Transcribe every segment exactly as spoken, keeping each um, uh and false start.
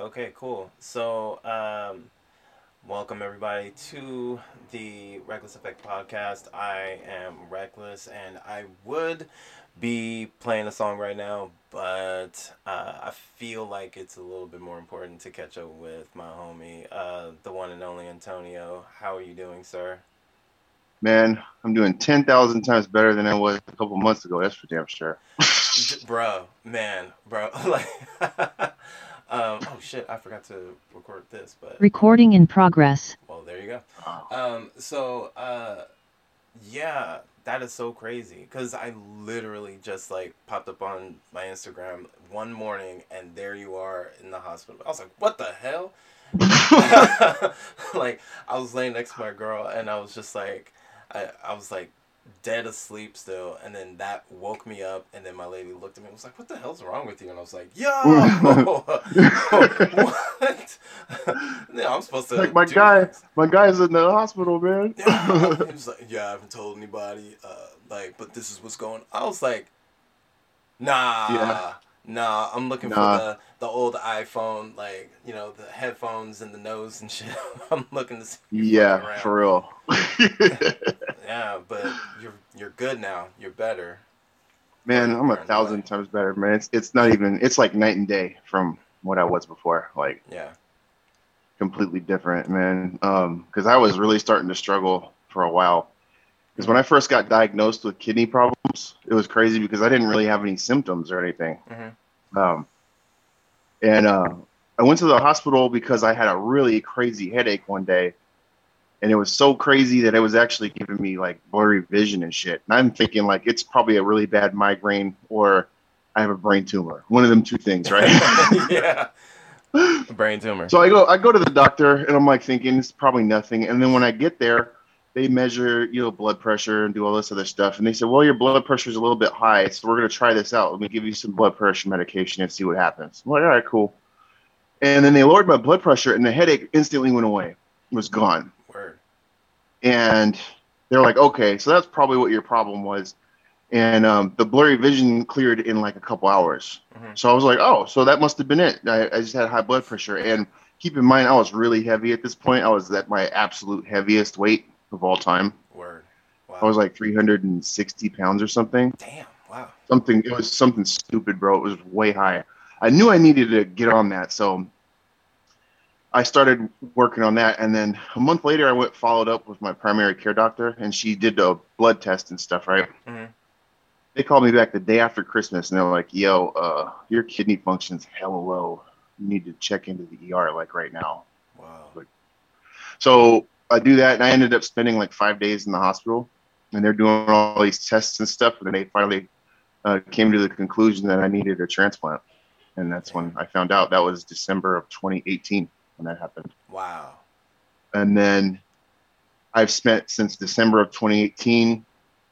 Okay, cool. So, um, welcome everybody to the Reckless Effect podcast. I am Reckless, and I would be playing a song right now, but uh, I feel like it's a little bit more important to catch up with my homie, uh, the one and only Antonio. How are you doing, sir? Man, I'm doing ten thousand times better than I was a couple months ago. That's for damn sure. D- bro, man, bro, like, um, oh shit, I forgot to record this, but Recording in progress. well, there you go. Oh, Um, so, uh, yeah, that is so crazy because I literally just like popped up on my Instagram one morning and there you are in the hospital. I was like, what the hell? Like, I was laying next to my girl and I was just like, I, I was like dead asleep still. And then that woke me up. And then my lady looked at me and was like, what the hell's wrong with you? And I was like, yo, what? Yeah, I'm supposed like to my do guy, this. my guy's in the hospital, man. Yeah, he was like, yeah, I haven't told anybody, uh, like, but this is what's going. I was like, Yeah, nah, nah. I'm looking for nah, the the old iPhone, like you know, the headphones and the nose and shit. I'm looking to see you fucking yeah, around. for real. Yeah, but you're you're good now. You're better, or Man, I'm a you're on your way. thousand times better, man. It's it's not even. It's like night and day from what I was before. Like Yeah. completely different, man. Um, because I was really starting to struggle for a while. Because when Mhm. I first got diagnosed with kidney problems, it was crazy because I didn't really have any symptoms or anything. Mhm. Um, And uh, I went to the hospital because I had a really crazy headache one day. And it was so crazy that it was actually giving me like blurry vision and shit. And I'm thinking like it's probably a really bad migraine or I have a brain tumor. One of them two things, right? Yeah. Brain tumor. So I go I go to the doctor and I'm like thinking it's probably nothing. And then when I get there, they measure, you know, blood pressure and do all this other stuff. And they said, well, your blood pressure is a little bit high, so we're gonna try this out. Let me give you some blood pressure medication and see what happens. I'm like, all right, cool. And then they lowered my blood pressure, and the headache instantly went away. It was gone. Word. And they're like, okay, so that's probably what your problem was. And um, the blurry vision cleared in like a couple hours. Mhm. So I was like, oh, so that must have been it. I, I just had high blood pressure. And keep in mind, I was really heavy at this point. I was at my absolute heaviest weight of all time. Word. I Wow. was like three hundred sixty pounds or something. Damn. Wow. Something, it was something stupid, bro. It was way high. I knew I needed to get on that. So I started working on that, and then a month later, I went followed up with my primary care doctor, and she did a blood test and stuff. Right? Mhm. They called me back the day after Christmas, and they're like, "Yo, uh, your kidney function's hella low. You need to check into the E R like right now." Wow. Like, so I do that, and I ended up spending like five days in the hospital, and they're doing all these tests and stuff, and then they finally uh, came to the conclusion that I needed a transplant, and that's Damn. when I found out. That was December of twenty eighteen when that happened, Wow. and then I've spent since December of twenty eighteen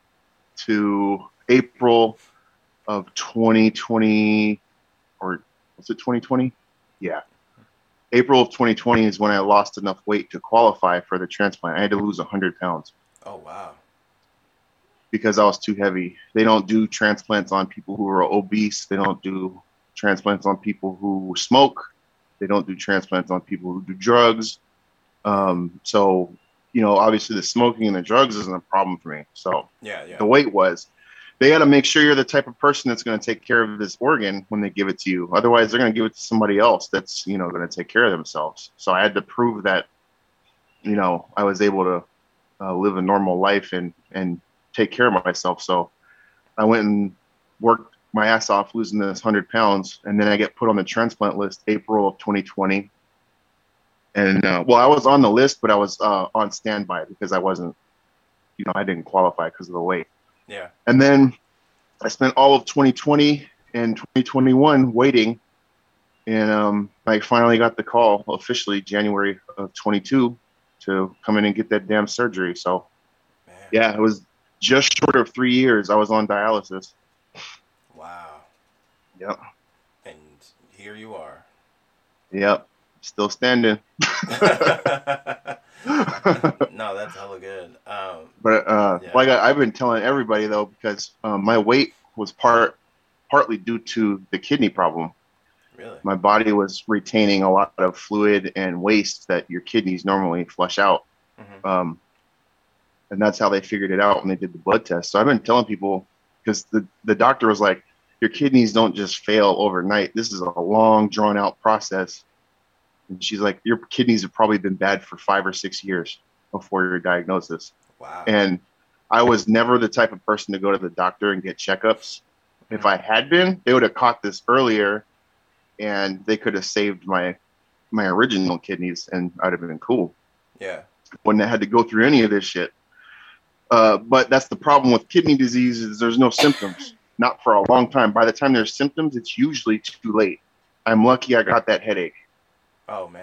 to April of twenty twenty, or was it twenty twenty? Yeah. April of twenty twenty is when I lost enough weight to qualify for the transplant. I had to lose one hundred pounds Oh wow. because I was too heavy. They don't do transplants on people who are obese. They don't do transplants on people who smoke. They don't do transplants on people who do drugs. Right. Um, so, you know, obviously the smoking and the drugs isn't a problem for me. So Yeah. Yeah. the weight was. They got to make sure you're the type of person that's going to take care of this organ when they give it to you. Otherwise, they're going to give it to somebody else that's, you know, going to take care of themselves. So I had to prove that, you know, I was able to uh, live a normal life and and take care of myself. So I went and worked my ass off losing this one hundred pounds, and then I get put on the transplant list April of twenty twenty. And uh, well, I was on the list, but I was uh, on standby because I wasn't, you know, I didn't qualify because of the weight. Yeah. And then I spent all of twenty twenty and twenty twenty-one waiting, and um, I finally got the call officially January of twenty-two to come in and get that damn surgery. So Man. yeah, it was just short of three years. I was on dialysis. Wow. Yep, And here you are. yep, still standing. No, that's hella good. Um, But uh, yeah. like I, I've been telling everybody though, because um, my weight was part partly due to the kidney problem. Really? My body was retaining a lot of fluid and waste that your kidneys normally flush out. Mm-hmm. Um, and that's how they figured it out when they did the blood test. So I've been telling people, because the, the doctor was like, your kidneys don't just fail overnight. This is a long, drawn out process. And she's like, your kidneys have probably been bad for five or six years before your diagnosis. Wow. And I was never the type of person to go to the doctor and get checkups. Mm-hmm. If I had been, they would have caught this earlier and they could have saved my my original kidneys and I'd have been cool. Yeah. Wouldn't have had to go through any of this shit. Uh, but that's the problem with kidney disease is there's no symptoms. Not for a long time. By the time there's symptoms, it's usually too late. I'm lucky I got that headache. Oh, man.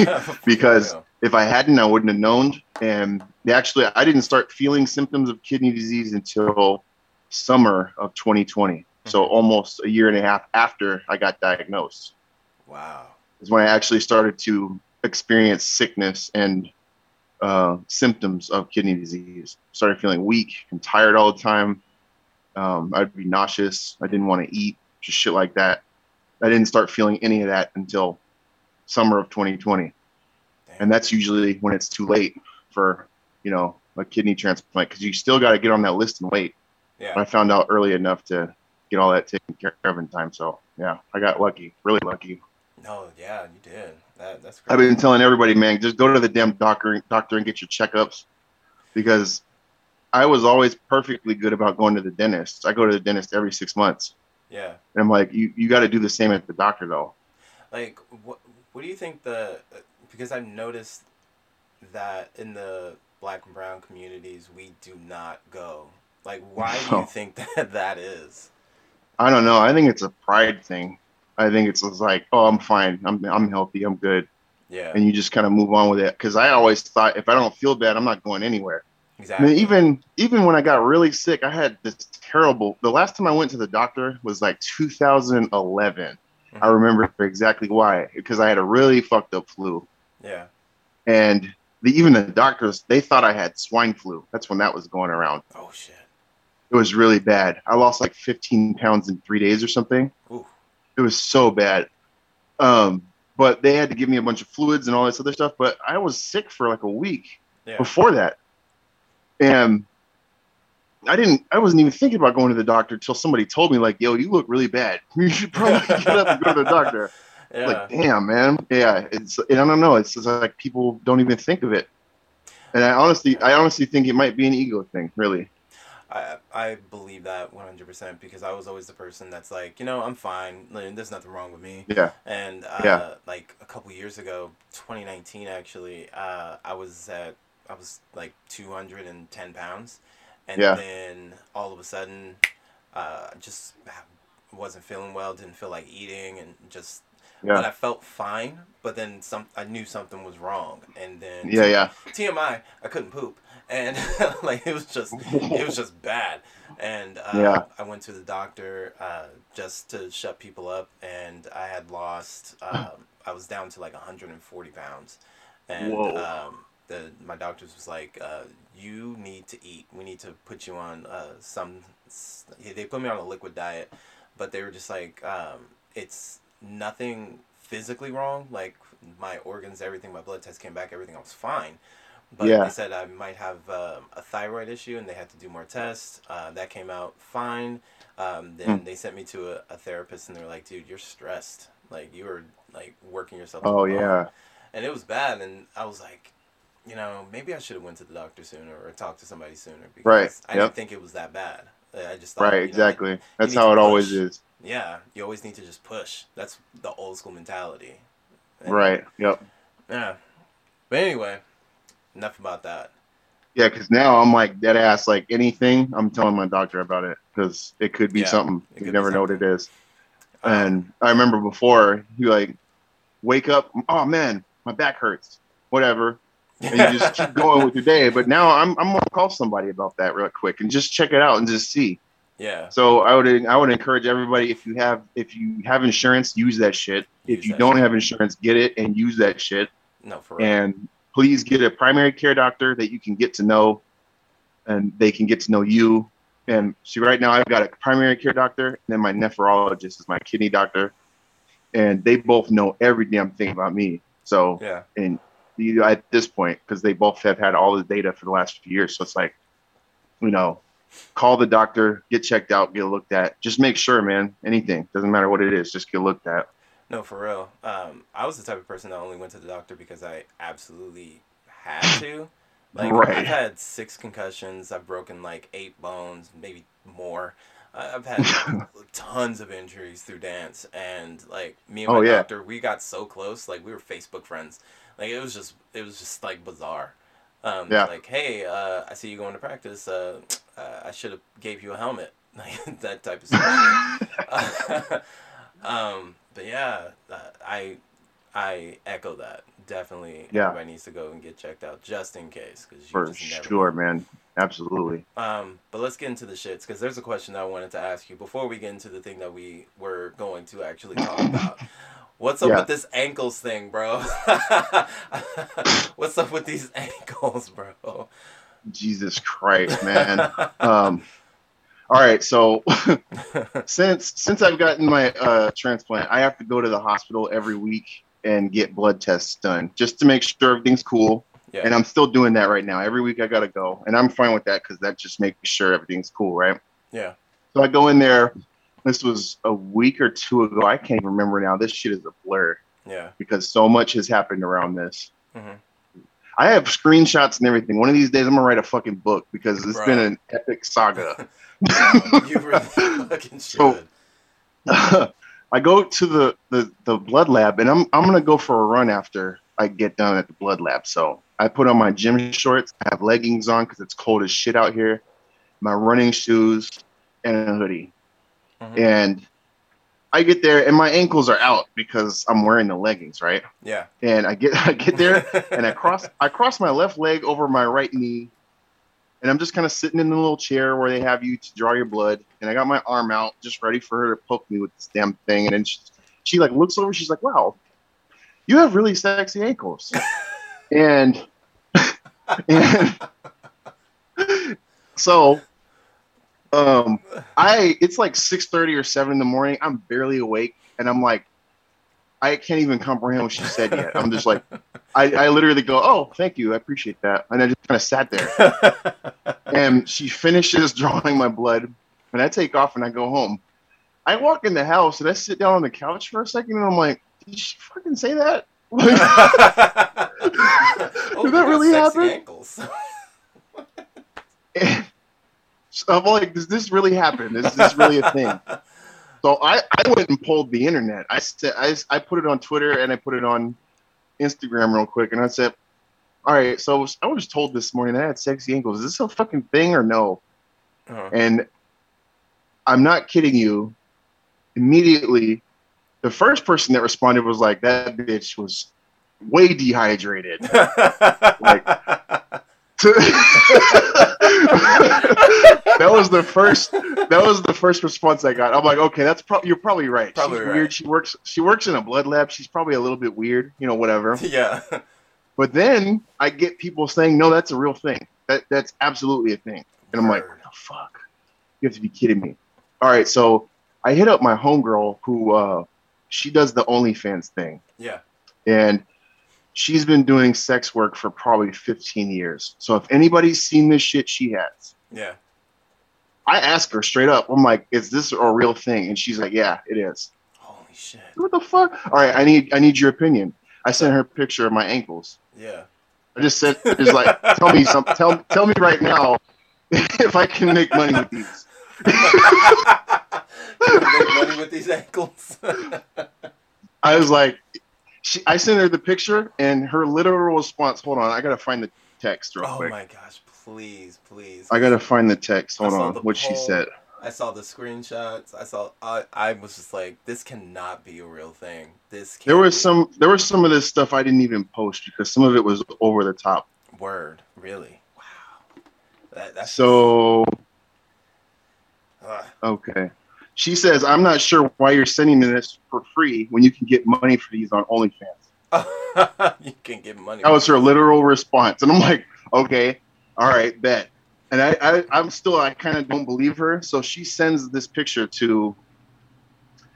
Because if I hadn't, I wouldn't have known. And they actually, I didn't start feeling symptoms of kidney disease until summer of twenty twenty. Mm-hmm. So almost a year and a half after I got diagnosed. Wow. Is when I actually started to experience sickness and uh, symptoms of kidney disease. Started feeling weak and tired all the time. Um, I'd be nauseous. I didn't want to eat, just shit like that. I didn't start feeling any of that until summer of twenty twenty. Damn. And that's usually when it's too late for, you know, a kidney transplant because you still got to get on that list and wait. Yeah. I found out early enough to get all that taken care of in time. So, yeah, I got lucky, really lucky. No, yeah, you did. That, that's great. I've been telling everybody, man, just go to the damn doctor, doctor and get your checkups because I was always perfectly good about going to the dentist. I go to the dentist every six months. Yeah. And I'm like, you, you got to do the same at the doctor, though. Like, what what do you think the... Because I've noticed that in the black and brown communities, we do not go. Like, why do you think that that is? I don't know. I think it's a pride thing. I think it's like, oh, I'm fine. I'm I'm healthy. I'm good. Yeah. And you just kind of move on with it. Because I always thought if I don't feel bad, I'm not going anywhere. Exactly. I mean, even even when I got really sick, I had this terrible. The last time I went to the doctor was like two thousand eleven. Mm-hmm. I remember exactly why. Because I had a really fucked up flu. Yeah. And the, even the doctors, they thought I had swine flu. That's when that was going around. Oh shit. It was really bad. I lost like fifteen pounds in three days or something. Ooh. It was so bad. Um, but they had to give me a bunch of fluids and all this other stuff. But I was sick for like a week yeah. before that. And I didn't, I wasn't even thinking about going to the doctor until somebody told me like, yo, you look really bad. You should probably get up and go to the doctor. Yeah. Like, damn, man. Yeah. It's, and I don't know. It's just like people don't even think of it. And I honestly, I honestly think it might be an ego thing, really. I I believe that one hundred percent because I was always the person that's like, you know, I'm fine. There's nothing wrong with me. Yeah. And uh, yeah. like a couple years ago, twenty nineteen actually, uh, I was at, I was like two hundred ten pounds. And yeah. then all of a sudden, uh, just wasn't feeling well, didn't feel like eating and just, yeah. but I felt fine. But then some, I knew something was wrong. And then yeah, T- yeah. T M I, I couldn't poop. And like it was just it was just bad, and uh, yeah. I went to the doctor uh, just to shut people up, and I had lost. Um, I was down to like one hundred forty pounds, and um, the my doctors was like, uh, "You need to eat. We need to put you on uh, some." They put me on a liquid diet, but they were just like, um, "It's nothing physically wrong. Like my organs, everything, my blood test came back, everything I was fine." But yeah. they said I might have um, a thyroid issue, and they had to do more tests. Uh, that came out fine. Um, then mm. they sent me to a, a therapist, and they're like, "Dude, you're stressed. Like you were like working yourself." Oh to the yeah. bone. And it was bad. And I was like, you know, maybe I should have went to the doctor sooner or talked to somebody sooner because right. I yep. didn't think it was that bad. I just thought, right, you know, exactly. like, That's how it push. always is. Yeah, you always need to just push. That's the old school mentality. And, right. Yep. Yeah. But anyway, enough about that. Yeah, because now I'm like dead ass. Like anything, I'm telling my doctor about it because it could be yeah, something. You never know what it is. Um, and I remember before you like wake up. Oh man, my back hurts. Whatever, and you just keep going with your day. But now I'm I'm gonna call somebody about that real quick and just check it out and just see. Yeah. So I would I would encourage everybody if you have if you have insurance, use that shit. Use if you don't shit. have insurance, get it and use that shit. No, for real. And please get a primary care doctor that you can get to know, and they can get to know you. And see, right now I've got a primary care doctor, and then my nephrologist is my kidney doctor. and they both know every damn thing about me. So, Yeah. and you know, at this point, because they both have had all the data for the last few years, so it's like, you know, call the doctor, get checked out, get looked at. Just make sure, man. Anything doesn't matter what it is, just get looked at. No, for real. Um, I was the type of person that only went to the doctor because I absolutely had to. Like, I've Right. had six concussions. I've broken like eight bones, maybe more. I- I've had tons of injuries through dance, and like me and my Oh yeah. doctor, we got so close. Like we were Facebook friends. Like it was just, it was just like bizarre. Um, Yeah. like, hey, uh, I see you going to practice. Uh, uh, I should have gave you a helmet. Like that type of stuff. um, but yeah, uh, I I echo that. Definitely, Yeah. everybody needs to go and get checked out just in case, because you For just never sure, know. man. Absolutely. Um, but let's get into the shits, because there's a question that I wanted to ask you before we get into the thing that we were going to actually talk about. What's up Yeah. with this ankles thing, bro? What's up with these ankles, bro? Jesus Christ, man. Um, all right, so since since I've gotten my uh, transplant, I have to go to the hospital every week and get blood tests done just to make sure everything's cool. Yeah. And I'm still doing that right now. Every week I gotta go, and I'm fine with that because that just makes sure everything's cool, right? Yeah. So I go in there. This was a week or two ago. I can't even remember now. This shit is a blur Yeah. because so much has happened around this. Mm-hmm. I have screenshots and everything. One of these days, I'm gonna write a fucking book because it's Bro. been an epic saga. You really fucking should. So, I go to the, the, the blood lab, and I'm I'm gonna go for a run after I get done at the blood lab. So I put on my gym shorts, I have leggings on because it's cold as shit out here, my running shoes, and a hoodie. Mm-hmm. And I get there, and my ankles are out because I'm wearing the leggings, right? Yeah. And I get I get there, and I cross I cross my left leg over my right knee, and I'm just kind of sitting in the little chair where they have you to draw your blood, and I got my arm out, just ready for her to poke me with this damn thing, and then she, she like looks over, she's like, "Wow, you have really sexy ankles," and and so um I it's like six thirty or seven in the morning. I'm barely awake, and I'm like, I can't even comprehend what she said yet. I'm just like, I, I literally go, "Oh, thank you, I appreciate that," and I just kind of sat there. And she finishes drawing my blood, and I take off and I go home. I walk in the house and I sit down on the couch for a second, and I'm like, "Did she fucking say that? Oh, Did you that got really sexy happen?" ankles. And so I'm like, "Does this really happen? Is this really a thing?" So I, I went and pulled the internet. I said I, I put it on Twitter and I put it on Instagram real quick, and I said, "All right, so I was, I was told this morning that I had sexy ankles. Is this a fucking thing or no?" Uh-huh. And I'm not kidding you. Immediately, the first person that responded was like, "That bitch was way dehydrated." Like, that was the first. That was the first response I got. I'm like, okay, that's probably you're probably right. Probably She's right. weird. She works. She works in a blood lab. She's probably a little bit weird. You know, whatever. Yeah. But then I get people saying, "No, that's a real thing. That that's absolutely a thing." And I'm like, Word. "What the fuck? You have to be kidding me!" All right, so I hit up my homegirl who uh, she does the OnlyFans thing, Yeah. and she's been doing sex work for probably fifteen years. So if anybody's seen this shit, she has. Yeah. I ask her straight up. I'm like, "Is this a real thing?" And she's like, "Yeah, it is." Holy shit. What the fuck? All right, I need I need your opinion. I sent her a picture of my ankles. Yeah. I just said, "Just like, tell me some, tell tell me right now if I can make money with these." Can you make money with these ankles? I was like, she, I sent her the picture, and her literal response. Hold on, I gotta find the text real Oh quick. my gosh! Please, please. I gotta find the text. Hold I saw on, the what she poll. said. I saw the screenshots. I saw. I, I was just like, this cannot be a real thing. This. Can't There was be. some. There was some of this stuff I didn't even post because some of it was over the top. Word. Really. Wow. That, that's So Ugh. okay. She says, "I'm not sure why you're sending me this for free when you can get money for these on OnlyFans." You can get money. That was her literal response, and I'm like, "Okay, all right, bet." And I, I I'm still, I kind of don't believe her. So she sends this picture to,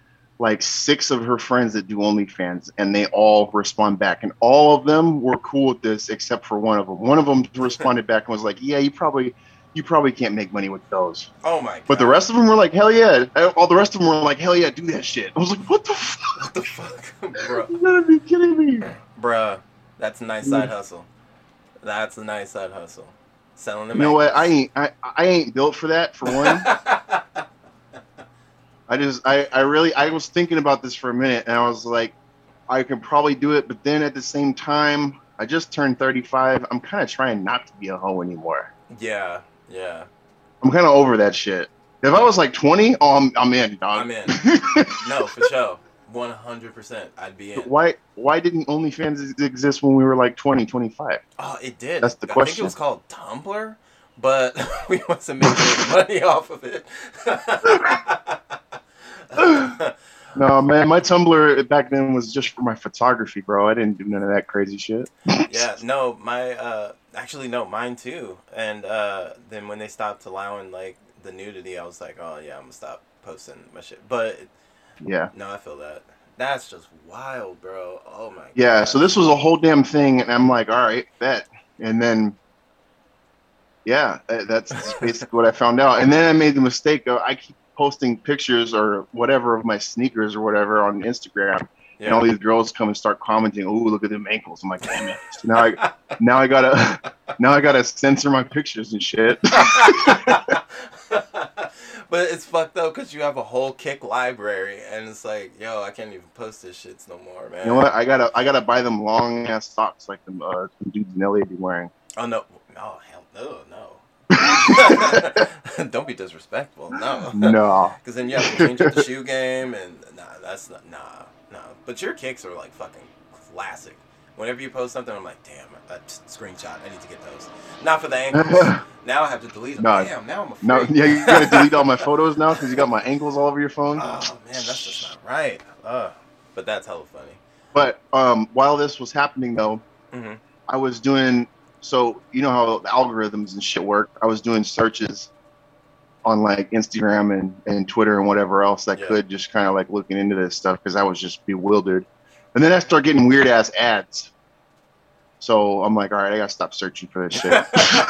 like six of her friends that do OnlyFans, and they all respond back, and all of them were cool with this except for one of them. One of them responded back and was like, "Yeah, you probably you probably can't make money with those." Oh my god! But the rest of them were like, "Hell yeah!" All the rest of them were like, "Hell yeah, do that shit." I was like, "What the fuck? What the fuck, bro? You gotta be kidding me, Bruh, that's a nice side hustle. That's a nice side hustle. Selling them. You know what? I ain't I, I ain't built for that. For one, I just I I really I was thinking about this for a minute, and I was like, I can probably do it, but then at the same time, I just turned thirty-five. I'm kind of trying not to be a hoe anymore. Yeah, yeah. I'm kind of over that shit. If I was like twenty, oh, I'm I'm in, dog. I'm in. No, for sure. one hundred percent I'd be in. Why why didn't OnlyFans exist when we were like twenty, twenty-five? Oh, it did. That's the I question. think it was called Tumblr, but we wasn't making money off of it. No, man, my Tumblr back then was just for my photography, bro. I didn't do none of that crazy shit. Yeah, no, my uh actually no, mine too. And uh then when they stopped allowing like the nudity, I was like, "Oh yeah, I'm going to stop posting my shit." But yeah. No, I feel that. That's just wild, bro. Oh my god. Yeah, so this was a whole damn thing, and I'm like, all right, bet. And then, yeah, that's basically what I found out. And then I made the mistake of I keep posting pictures or whatever of my sneakers or whatever on Instagram, yeah. And all these girls come and start commenting, "Ooh, look at them ankles." I'm like, damn it. So now I, now I gotta, now I gotta censor my pictures and shit. But it's fucked up because you have a whole kick library, and it's like, yo, I can't even post this shits no more, man. You know what? I gotta, I gotta buy them long ass socks like them, uh, some dudes in L A be wearing. Oh no, no, hell no, no. Don't be disrespectful, no. No. Because then you have to change up the shoe game, and nah, that's not, nah, nah. But your kicks are like fucking classic. Whenever you post something, I'm like, damn, a screenshot. I need to get those. Not for the ankles. Now I have to delete them. No, damn, now I'm afraid. No, yeah, you gotta delete all my photos now because you got my ankles all over your phone. Oh man, that's just not right. Uh, but that's hella funny. But um, while this was happening, though, mm-hmm. I was doing. So you know how the algorithms and shit work. I was doing searches on like Instagram and, and Twitter and whatever else I yeah. could, just kind of like looking into this stuff because I was just bewildered. And then I start getting weird ass ads. So I'm like, all right, I gotta stop searching for this shit.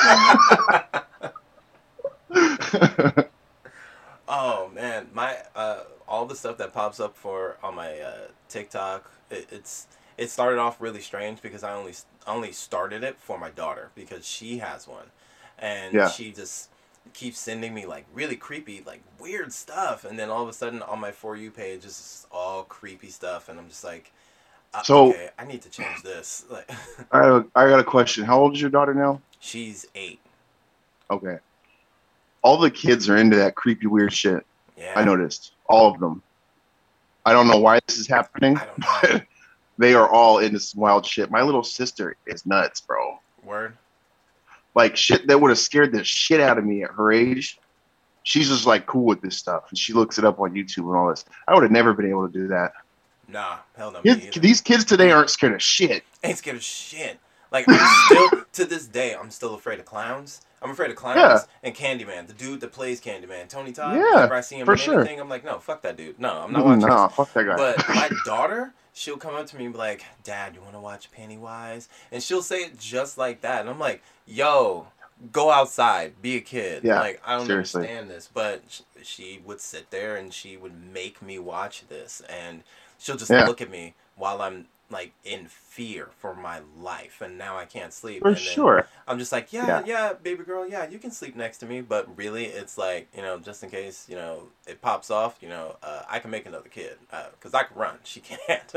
Oh man, my uh, all the stuff that pops up for on my uh, TikTok, it, it's it started off really strange because I only only started it for my daughter because she has one, and yeah. she just keeps sending me like really creepy, like weird stuff, and then all of a sudden on my For You page is all creepy stuff, and I'm just like. Uh, so okay, I need to change this. Like, I got a, I got a question. How old is your daughter now? She's eight. Okay. All the kids are into that creepy, weird shit. Yeah. I noticed all of them. I don't know why this is happening. I don't know. They are all into some wild shit. My little sister is nuts, bro. Word. Like shit that would have scared the shit out of me at her age. She's just like cool with this stuff, and she looks it up on YouTube and all this. I would have never been able to do that. Nah, hell no. Kids, these kids today aren't scared of shit. Ain't scared of shit. Like, I'm still, to this day, I'm still afraid of clowns. I'm afraid of clowns yeah. and Candyman, the dude that plays Candyman, Tony Todd. Yeah, whenever I see him for in sure. anything, I'm like, no, fuck that dude. No, I'm not watching No, this. fuck that guy. But my daughter, she'll come up to me and be like, Dad, you want to watch Pennywise? And she'll say it just like that. And I'm like, yo, go outside, be a kid. Yeah, like, I don't seriously. understand this. But she would sit there and she would make me watch this. And she'll just yeah. look at me while I'm like in fear for my life, and now I can't sleep. For and sure. I'm just like, yeah, yeah, yeah, baby girl, yeah, you can sleep next to me. But really, it's like, you know, just in case, you know, it pops off, you know, uh, I can make another kid because uh, I can run. She can't.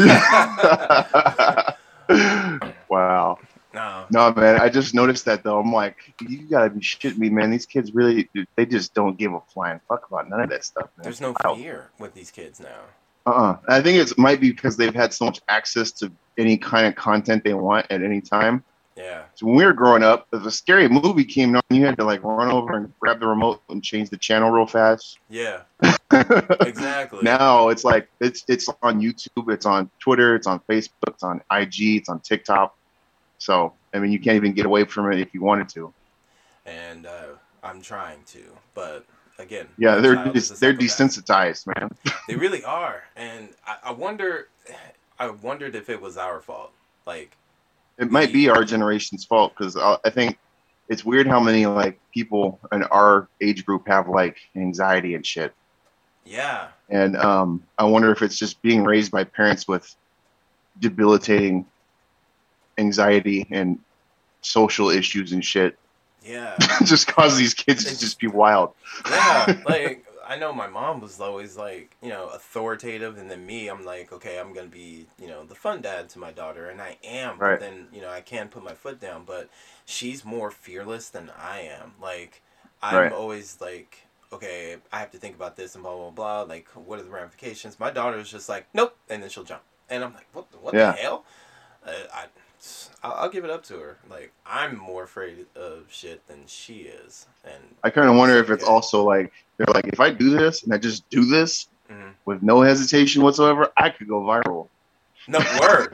Wow. No. No, man. I just noticed that though. I'm like, you gotta be shitting me, man. These kids really, they just don't give a flying fuck about none of that stuff, man. There's no fear with these kids now. Uh-uh. I think it might be because they've had so much access to any kind of content they want at any time. Yeah. So when we were growing up, if a scary movie came on, you had to like run over and grab the remote and change the channel real fast. Yeah. Exactly. Now it's like it's it's on YouTube, it's on Twitter, it's on Facebook, it's on I G, it's on TikTok. So I mean, you can't even get away from it if you wanted to. And uh, I'm trying to, but again, Yeah, my they're child is des- a they're psychopath. desensitized, man. They really are, and I, I wonder. I wondered if it was our fault. Like It might be we, our generation's fault because I think it's weird how many like people in our age group have like anxiety and shit. yeah, And um, I wonder if it's just being raised by parents with debilitating anxiety and social issues and shit yeah. just cause these kids to It's just be wild. yeah. Like I know my mom was always like you know authoritative, and then me, I'm like okay, I'm gonna be you know the fun dad to my daughter, and I am. But Right. then you know I can put my foot down, but she's more fearless than I am. Like I'm Right. always like okay, I have to think about this and blah blah blah. Like what are the ramifications? My daughter's just like nope, and then she'll jump, and I'm like what the, what Yeah. the hell? Uh, I I'll, I'll give it up to her. Like I'm more afraid of shit than she is, and I kind of wonder it's if it's okay. also like they're like, if I do this and I just do this Mhm. with no hesitation whatsoever, I could go viral. No word.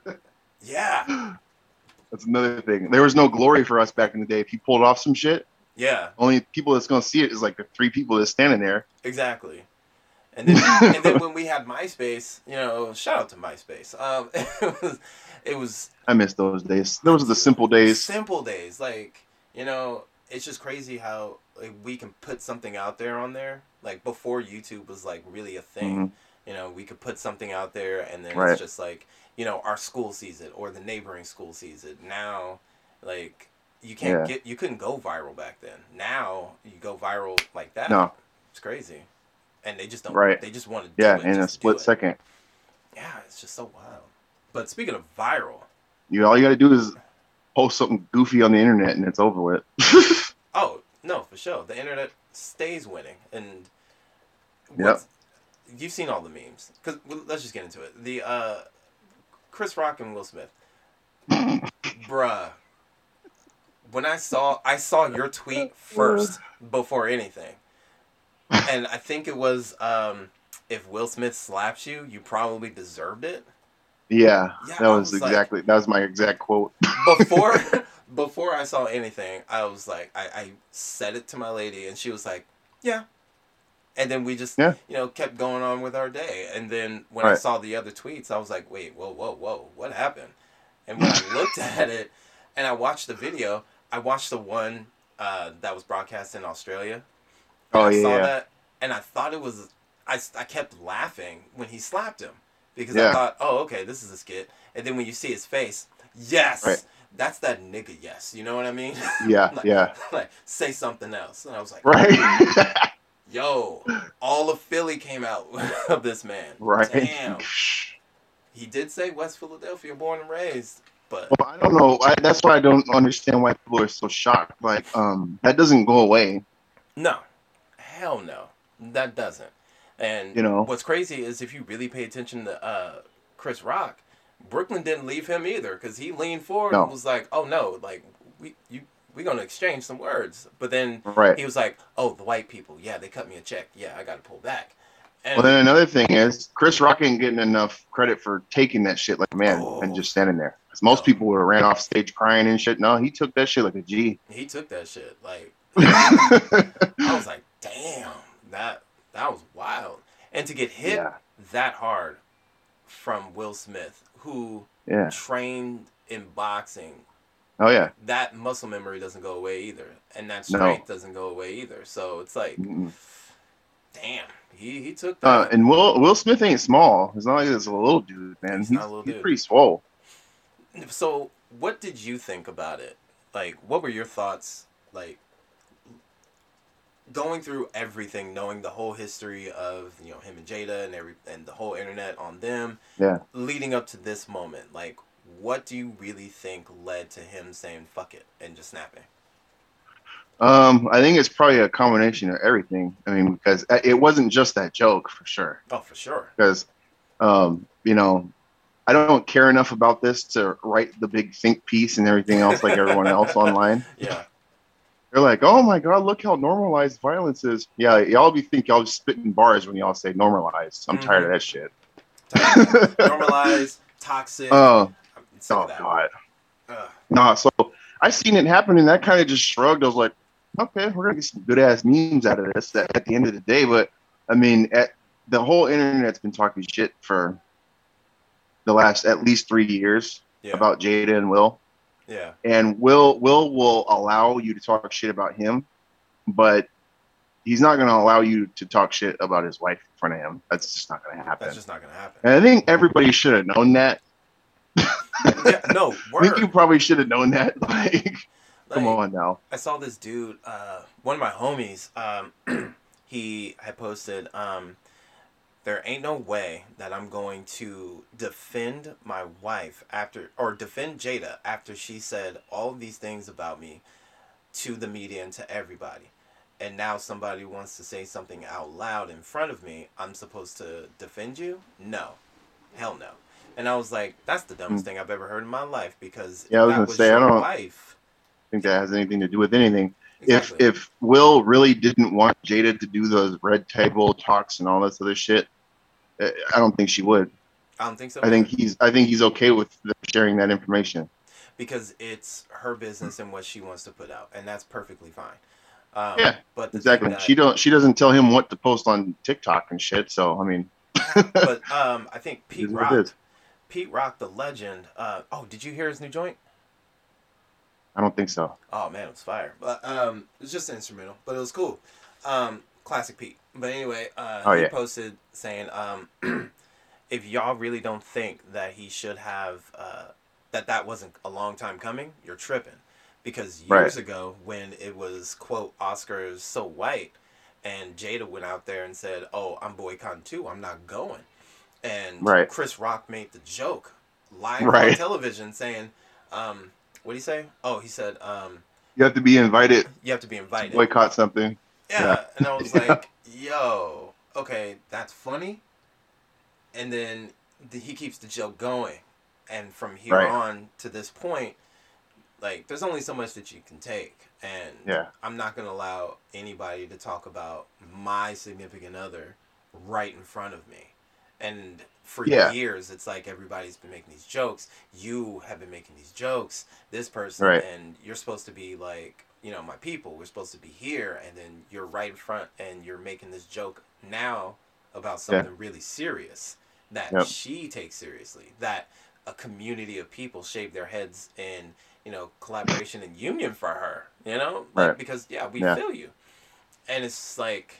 Yeah, That's another thing. There was no glory for us back in the day. If you pulled off some shit, yeah, only people that's gonna see it is like the three people that's standing there. exactly. And then and then when we had MySpace, you know, shout out to MySpace. Um, it was it was I miss those days. Those are the dude, simple days. simple days. Like you know, it's just crazy how like we can put something out there on there. Like before YouTube was like really a thing. Mhm. You know, we could put something out there, and then Right. it's just like you know our school sees it or the neighboring school sees it. Now, like you can't Yeah. get you couldn't go viral back then. Now you go viral like that. No. It's crazy, and they just don't. Right. They just want to do Yeah, it in a just to do split it. second. Yeah, it's just so wild. But speaking of viral, You all you gotta do is post something goofy on the internet and it's over with. oh no, for sure, the internet stays winning, and Yep. what's you've seen all the memes because well, let's just get into it. The uh, Chris Rock and Will Smith, bruh. When I saw I saw your tweet first before anything, and I think it was um, if Will Smith slaps you, you probably deserved it. Yeah, Yeah, that I was was like exactly that was my exact quote. before before I saw anything, I was like I, I said it to my lady, and she was like, yeah. And then we just Yeah. you know kept going on with our day. And then when I Right. saw the other tweets, I was like, wait, whoa, whoa, whoa, what happened? And when I looked at it and I watched the video, I watched the one uh, that was broadcast in Australia. And Oh I yeah, saw yeah. that, and I thought it was. I, I kept laughing when he slapped him because Yeah. I thought, oh, okay, this is a skit. And then when you see his face, yes, Right. that's that nigga. Yes, you know what I mean? Yeah, like, yeah. like say something else, and I was like, Right. yo, all of Philly came out of this man. Right. Damn. He did say West Philadelphia, born and raised, but Well, I don't know. I, that's why I don't understand why people are so shocked. Like, um, that doesn't go away. no, hell no, that doesn't. And You know. what's crazy is if you really pay attention to uh, Chris Rock, Brooklyn didn't leave him either because he leaned forward No. and was like, "Oh no, like we you we gonna exchange some words." But then Right. he was like, "Oh, the white people, yeah, they cut me a check. Yeah, I got to pull back." And Well, then another thing is Chris Rock ain't getting enough credit for taking that shit like a man Oh. and just standing there. Because most No. people would have ran off stage crying and shit. No, he took that shit like a G. he took that shit like. I was like, "Damn, that that was wild." And to get hit Yeah. that hard from Will Smith, who Yeah. trained in boxing, Oh yeah. that muscle memory doesn't go away either, and that No. strength doesn't go away either. So it's like, Mm-mm. damn, he he took that. Uh, and Will Will Smith ain't small. It's not like he's a little dude, man. He's He's, not a little he's dude. pretty swole. So what did you think about it? Like, what were your thoughts? Like, going through everything, knowing the whole history of you know him and Jada and every and the whole internet on them, Yeah. leading up to this moment. Like, what do you really think led to him saying "fuck it" and just snapping? Um, I think it's probably a combination of everything. I mean, because it wasn't just that joke for sure. Oh, for sure. Because, um, you know, I don't care enough about this to write the big think piece and everything else like everyone else online. Yeah. They're like, oh my God, look how normalized violence is. Yeah, y'all be think y'all just spitting bars when y'all say normalized. I'm Mhm. tired of that shit. Normalized, toxic. Oh, I'm sick oh of that. God. Ugh. Nah, so I seen it happen and I kind of just shrugged. I was like, okay, we're gonna get some good ass memes out of this at, at the end of the day. But I mean, at, the whole internet's been talking shit for the last at least three years Yeah. about Jada and Will. Yeah. And Will Will will allow you to talk shit about him, but he's not going to allow you to talk shit about his wife in front of him. That's just not going to That's happen. just not gonna happen. And I think everybody should have known that. Yeah. No I think you word. probably should have known that. Like, come Like on now. I saw this dude. Uh, one of my homies. Um, he had posted. Um, there ain't no way that I'm going to defend my wife after, or defend Jada after she said all of these things about me to the media and to everybody. And now somebody wants to say something out loud in front of me. I'm supposed to defend you? No. Hell no. And I was like, that's the dumbest Mm. thing I've ever heard in my life, because Yeah, I if was that going to was say, I your don't wife. think that has anything to do with anything. If Exactly. if Will really didn't want Jada to do those red table talks and all this other shit, I don't think she would. I don't think so I think either. he's I think he's okay with sharing that information. Because it's her business and what she wants to put out. And that's perfectly fine. Um, Yeah, but the thing exactly. She that, don't she doesn't tell him what to post on TikTok and shit. So I mean, yeah, it but um, I think Pete is what it Rock, is. Pete Rock, the legend. Uh, oh, did you hear his new joint? I don't think so. Oh man, it was fire. But um, it was just an instrumental, but it was cool. Um, classic Pete. But anyway, uh, Oh he yeah, posted saying, um, if y'all really don't think that he should have, uh, that that wasn't a long time coming, you're tripping. Because right, years ago, when it was quote Oscars so white, and Jada went out there and said, "Oh, I'm boycotting too. I'm not going." And right, Chris Rock made the joke live on right. television saying, um, "What did he say? Oh, he said, um, You have to be invited you have to be to invited." boycott something. Yeah, Yeah, and I was like, "Yo, okay, that's funny." And then the, he keeps the joke going, and from here right. on to this point, like there's only so much that you can take, and Yeah, I'm not gonna allow anybody to talk about my significant other right in front of me. And for yeah, years it's like everybody's been making these jokes, you have been making these jokes, this person, right. and you're supposed to be like, you know, my people, we're supposed to be here, and then you're right in front and you're making this joke now about Yeah, something really serious that yep, she takes seriously, that a community of people shave their heads in, you know, collaboration and union for her, you know, like, right. because yeah, we Yeah, feel you. And it's like,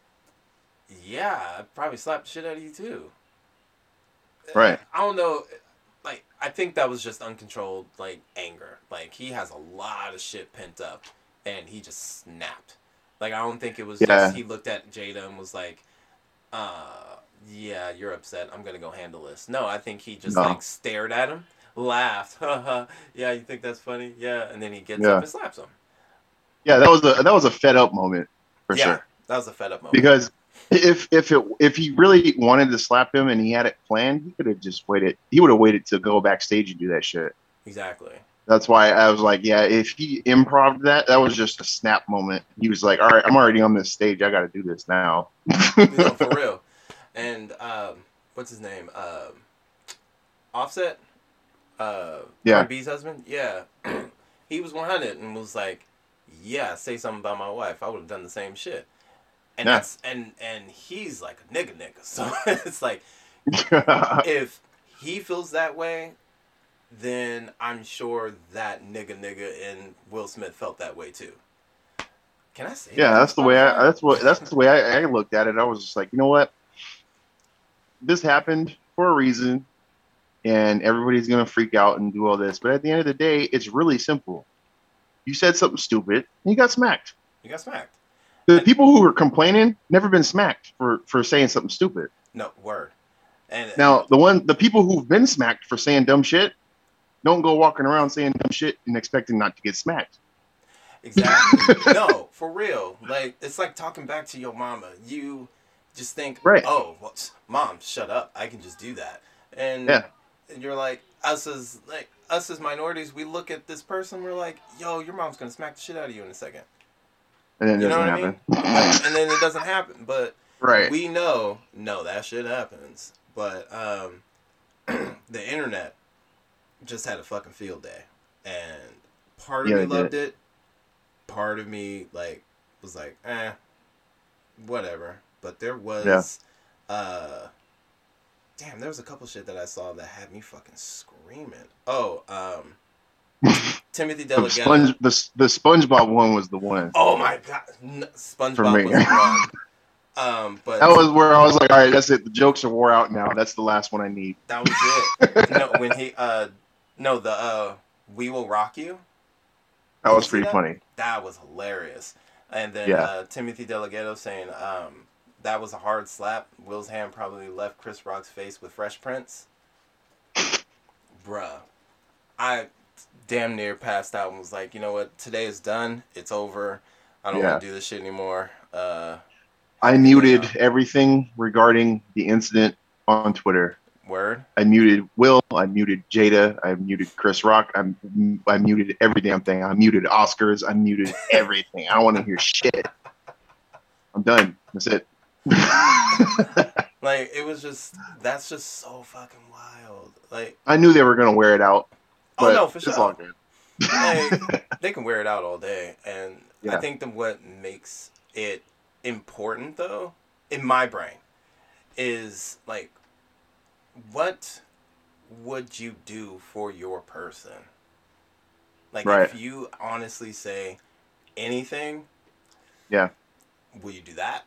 yeah, I'd probably slap the shit out of you too. right. I don't know, like, I think that was just uncontrolled, like, anger. Like, he has a lot of shit pent up, and he just snapped. Like, I don't think it was just Yeah, he looked at Jada and was like, uh, yeah, you're upset, I'm gonna go handle this. No, I think he just, no, like, stared at him, laughed, haha, yeah, you think that's funny? Yeah, and then he gets up yeah, and slaps him. yeah. That was a that was a fed up moment for Yeah, sure. that was a fed up moment. Because if if it if he really wanted to slap him and he had it planned, he could have just waited. He would have waited to go backstage and do that shit. Exactly. That's why I was like, yeah, if he improv that, that was just a snap moment. He was like, all right, I'm already on this stage. I got to do this now. You know, for real. And um, what's his name? Um, Offset, uh, Yeah, Cardi B's husband. Yeah, he was one hundred and was like, "Yeah, say something about my wife. I would have done the same shit." And yeah, that's and and he's like a nigga nigga. So it's like, yeah, if he feels that way, then I'm sure that nigga nigga and Will Smith felt that way too. Can I say that on that's the way. I, Spotify? that's what. That's the way I, I looked at it. I was just like, you know what? This happened for a reason, and everybody's gonna freak out and do all this. But at the end of the day, it's really simple. You said something stupid, and you got smacked. You got smacked. The And people who were complaining never been smacked for for saying something stupid. no word. And and Now, the one the people who've been smacked for saying dumb shit don't go walking around saying dumb shit and expecting not to get smacked. exactly. No, for real. Like, it's like talking back to your mama. You just think, Right. oh, well, mom, shut up. I can just do that. And, Yeah. and you're like, us as like us as minorities, we look at this person, we're like, yo, your mom's gonna smack the shit out of you in a second. And then it You know doesn't what I mean? happen. But and then it doesn't happen. But Right. we know, no, that shit happens. But um, the internet just had a fucking field day, and part of Yeah, me they did. loved it, part of me like was like, eh, whatever. But there was, yeah. uh, damn, there was a couple shit that I saw that had me fucking screaming. Oh, um, Timothy DeLaGhetto. Sponge, the the SpongeBob one was the one. Oh my god, no, SpongeBob was the one. Um, but that was where I was like, all right, that's it. The jokes are wore out now. That's the last one I need. That was it. No, when he, uh, no, the uh, We Will Rock You. That was pretty that? funny. That was hilarious. And then yeah. uh, Timothy DeLaGhetto saying, um, that was a hard slap. Will's hand probably left Chris Rock's face with Fresh Prince. Bruh. I damn near passed out and was like, you know what? Today is done. It's over. I don't yeah. want to do this shit anymore. Uh, I muted you know. everything regarding the incident on Twitter. Word. I muted Will. I muted Jada. I muted Chris Rock. I I muted every damn thing. I muted Oscars. I muted everything. I don't want to hear shit. I'm done. That's it. Like, it was just, that's just so fucking wild. Like, I knew they were gonna wear it out. Oh no, for sure. It's all good. Like, they can wear it out all day, and yeah. I think that what makes it important, though, in my brain, is like, what would you do for your person? Like, right. if you honestly say anything, yeah, will you do that?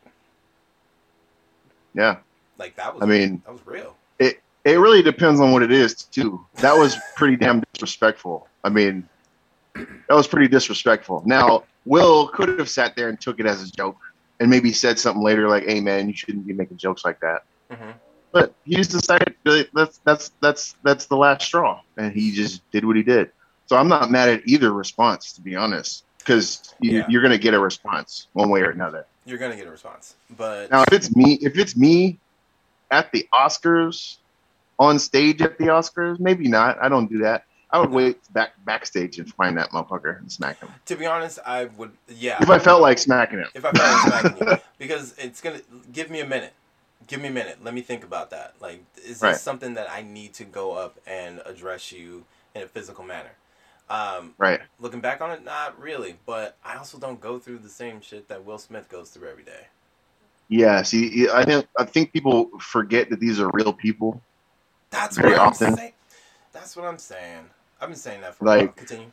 Yeah. Like, that was, I mean, that was real. It it really depends on what it is too. That was pretty damn disrespectful. I mean, that was pretty disrespectful. Now, Will could have sat there and took it as a joke and maybe said something later like, "Hey man, you shouldn't be making jokes like that." Mm-hmm. But he just decided that's that's that's that's the last straw, and he just did what he did. So I'm not mad at either response, to be honest, because you, yeah. you're gonna get a response one way or another. You're gonna get a response, but now if it's me, if it's me at the Oscars, on stage at the Oscars, maybe not. I don't do that. I would wait back backstage and find that motherfucker and smack him. To be honest, I would. Yeah. If I felt like smacking him. If I felt like smacking you, because it's gonna give me a minute. Give me a minute. Let me think about that. Like, is this right. something that I need to go up and address you in a physical manner? Um, right. Looking back on it, not really. But I also don't go through the same shit that Will Smith goes through every day. Yeah. See, I think I think people forget that these are real people. That's very what I'm often. saying. That's what I'm saying. I've been saying that for like, a while. Continue.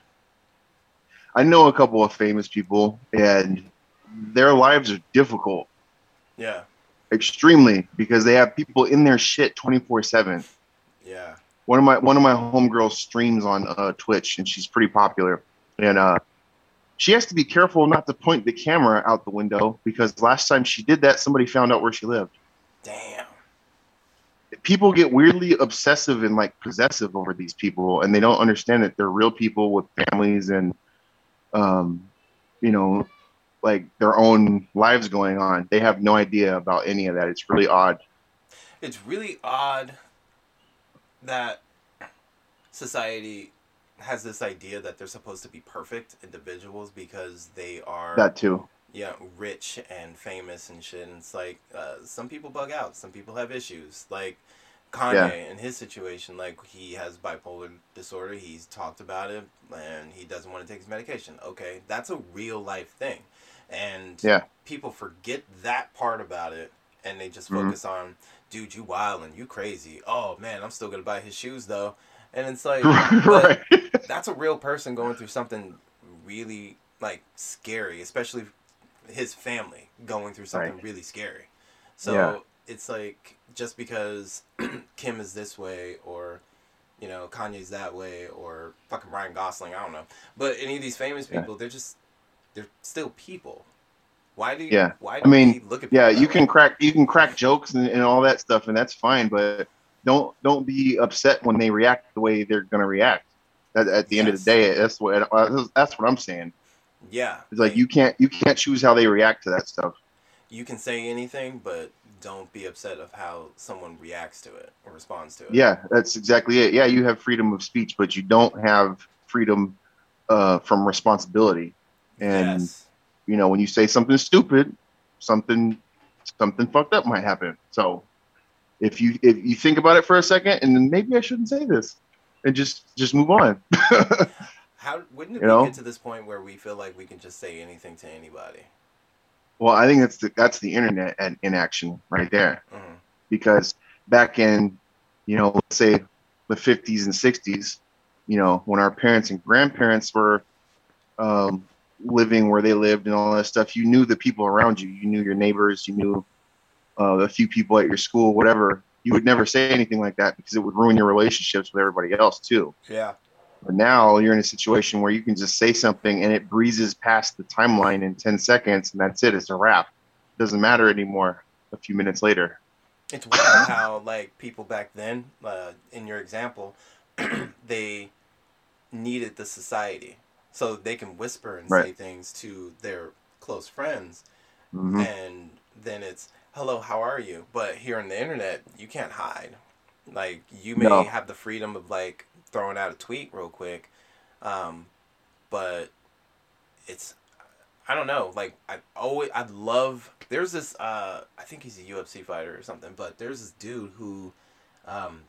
I know a couple of famous people, and their lives are difficult. Yeah. Extremely, because they have people in their shit twenty-four seven. Yeah. One of my one of my homegirls streams on uh, Twitch, and she's pretty popular. And uh, she has to be careful not to point the camera out the window, because last time she did that, somebody found out where she lived. Damn. People get weirdly obsessive and like possessive over these people, and they don't understand that they're real people with families and, um, you know, like their own lives going on. They have no idea about any of that. It's really odd. It's really odd that society has this idea that they're supposed to be perfect individuals because they are that too. Yeah, rich and famous and shit. And it's like, uh, some people bug out. Some people have issues. Like Kanye yeah. in his situation, like he has bipolar disorder. He's talked about it, and he doesn't want to take his medication. Okay, that's a real life thing. And yeah. people forget that part about it, and they just focus mm-hmm. on, dude, you wild and you crazy. Oh, man, I'm still going to buy his shoes, though. And it's like, right. that's a real person going through something really, like, scary, especially his family going through something right. really scary. So yeah. it's like, just because Kim is this way, or, you know, Kanye's that way, or fucking Ryan Gosling, I don't know. But any of these famous people, yeah. they're just, they're still people. Why do you, yeah. why do I mean, we look at people yeah, that you way? can crack, you can crack jokes and, and all that stuff, and that's fine, but don't, don't be upset when they react the way they're going to react. At, at the yes. end of the day, that's what, that's what I'm saying. Yeah. It's like, like, you can't, you can't choose how they react to that stuff. You can say anything, but don't be upset of how someone reacts to it or responds to it. Yeah, that's exactly it. Yeah, you have freedom of speech, but you don't have freedom uh, from responsibility. And, yes. you know, when you say something stupid, something something fucked up might happen. So if you if you think about it for a second, and then maybe I shouldn't say this, and just just move on. How wouldn't it You be know? get to this point where we feel like we can just say anything to anybody? Well, I think that's the that's the internet at, in action right there. Mm-hmm. Because back in, you know, let's say the fifties and sixties, you know, when our parents and grandparents were um, living where they lived and all that stuff, you knew the people around you. You knew your neighbors. You knew uh, a few people at your school, whatever. You would never say anything like that because it would ruin your relationships with everybody else too. Yeah. But now you're in a situation where you can just say something and it breezes past the timeline in ten seconds and that's it. It's a wrap. It doesn't matter anymore a few minutes later. It's wild how like people back then, uh, in your example, they needed the society so they can whisper and Right. say things to their close friends, Mm-hmm. and then it's hello, how are you? But here on the internet, you can't hide. Like you may No. have the freedom of like throwing out a tweet real quick, um, but it's I don't know. Like I always I love. There's this. Uh, I think he's a U F C fighter or something. But there's this dude who, um,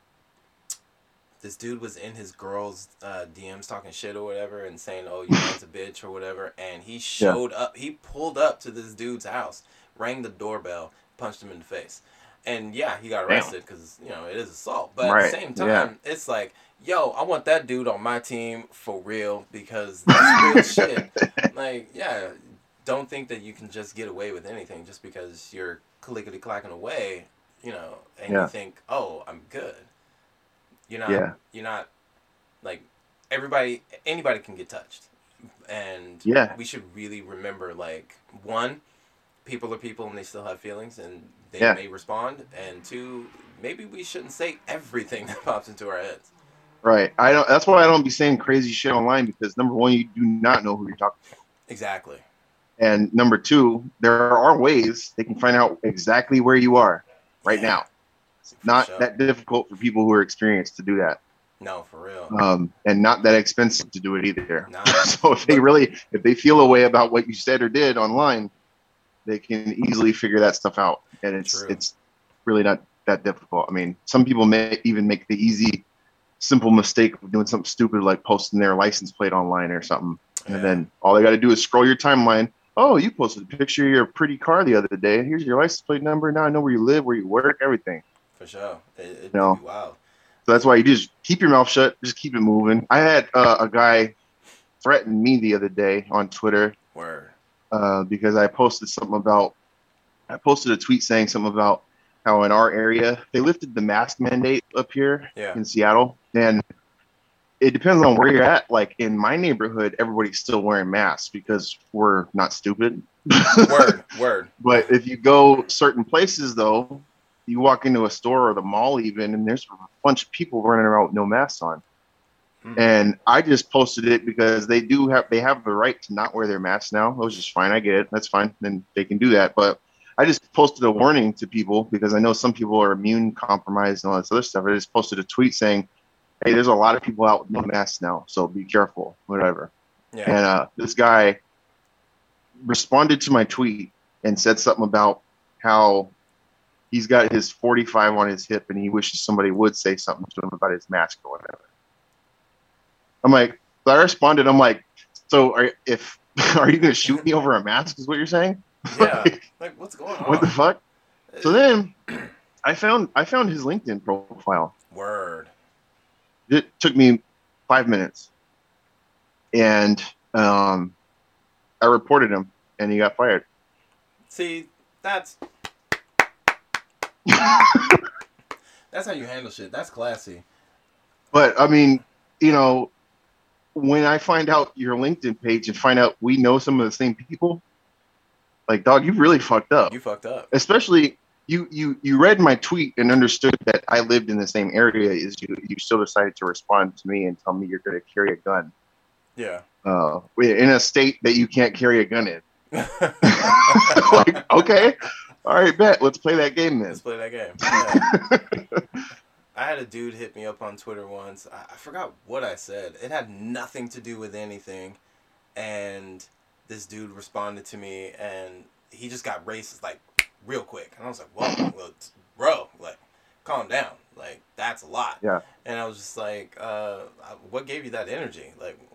this dude was in his girl's uh, D Ms talking shit or whatever and saying, "Oh, your man's a bitch" or whatever. And he showed up. He pulled up to this dude's house, rang the doorbell, punched him in the face. And yeah, he got arrested because you know it is assault. But Right. at the same time, Yeah. it's like, yo, I want that dude on my team for real because that's real shit. Like, yeah, don't think that you can just get away with anything just because you're clickety clacking away, you know, and Yeah. you think, oh, I'm good. You're not. Yeah. You're not. Like everybody, anybody can get touched, and Yeah. we should really remember, like, one, people are people and they still have feelings and they Yeah. may respond, and two, maybe we shouldn't say everything that pops into our heads. Right. I don't. That's why I don't be saying crazy shit online because number one, you do not know who you're talking to, Exactly. and number two, there are ways they can find out exactly where you are right Yeah. now. It's For not sure. that difficult for people who are experienced to do that, No, for real. um, and not that expensive to do it either. Nah. So if they really, if they feel a way about what you said or did online, they can easily figure that stuff out, and it's True. it's really not that difficult. I mean, some people may even make the easy, simple mistake of doing something stupid like posting their license plate online or something, Yeah. and then all they got to do is scroll your timeline. Oh, you posted a picture of your pretty car the other day. Here's your license plate number. Now I know where you live, where you work, everything. For sure. It, it, it'd No. be wild. So that's why you just keep your mouth shut. Just keep it moving. I had uh, a guy threaten me the other day on Twitter Word. uh, because I posted something about, I posted a tweet saying something about how in our area, they lifted the mask mandate up here Yeah. in Seattle. And it depends on where you're at. Like in my neighborhood, everybody's still wearing masks because we're not stupid. Word. Word. But if you go certain places, though, you walk into a store or the mall even, and there's a bunch of people running around with no masks on. Hmm. And I just posted it because they do have they have the right to not wear their masks now. That was just fine. I get it. That's fine. Then they can do that. But I just posted a warning to people because I know some people are immune compromised and all this other stuff. I just posted a tweet saying, hey, there's a lot of people out with no masks now, so be careful, whatever. Yeah. And uh, this guy responded to my tweet and said something about how he's got his forty-five on his hip and he wishes somebody would say something to him about his mask or whatever. I'm like, so I responded, I'm like, so are, if are you going to shoot me over a mask is what you're saying? Yeah. Like, Like, what's going on? what the fuck? So then I found I found his LinkedIn profile. Word. It took me five minutes. And um, I reported him and he got fired. See, that's that's how you handle shit. That's classy. But I mean, you know, when I find out your LinkedIn page and find out we know some of the same people, like, dog, you really fucked up. You fucked up. Especially you, you, you read my tweet and understood that I lived in the same area as you. You still decided to respond to me and tell me you're going to carry a gun. Yeah. Uh, in a state that you can't carry a gun in. Like, okay, all right, bet. Let's play that game then. Let's play that game. Yeah. I had a dude hit me up on Twitter once. I, I forgot what I said. It had nothing to do with anything. And this dude responded to me and he just got racist, like, real quick. And I was like, whoa, well, bro, like, calm down. Like, that's a lot. Yeah. And I was just like, uh, what gave you that energy? Like,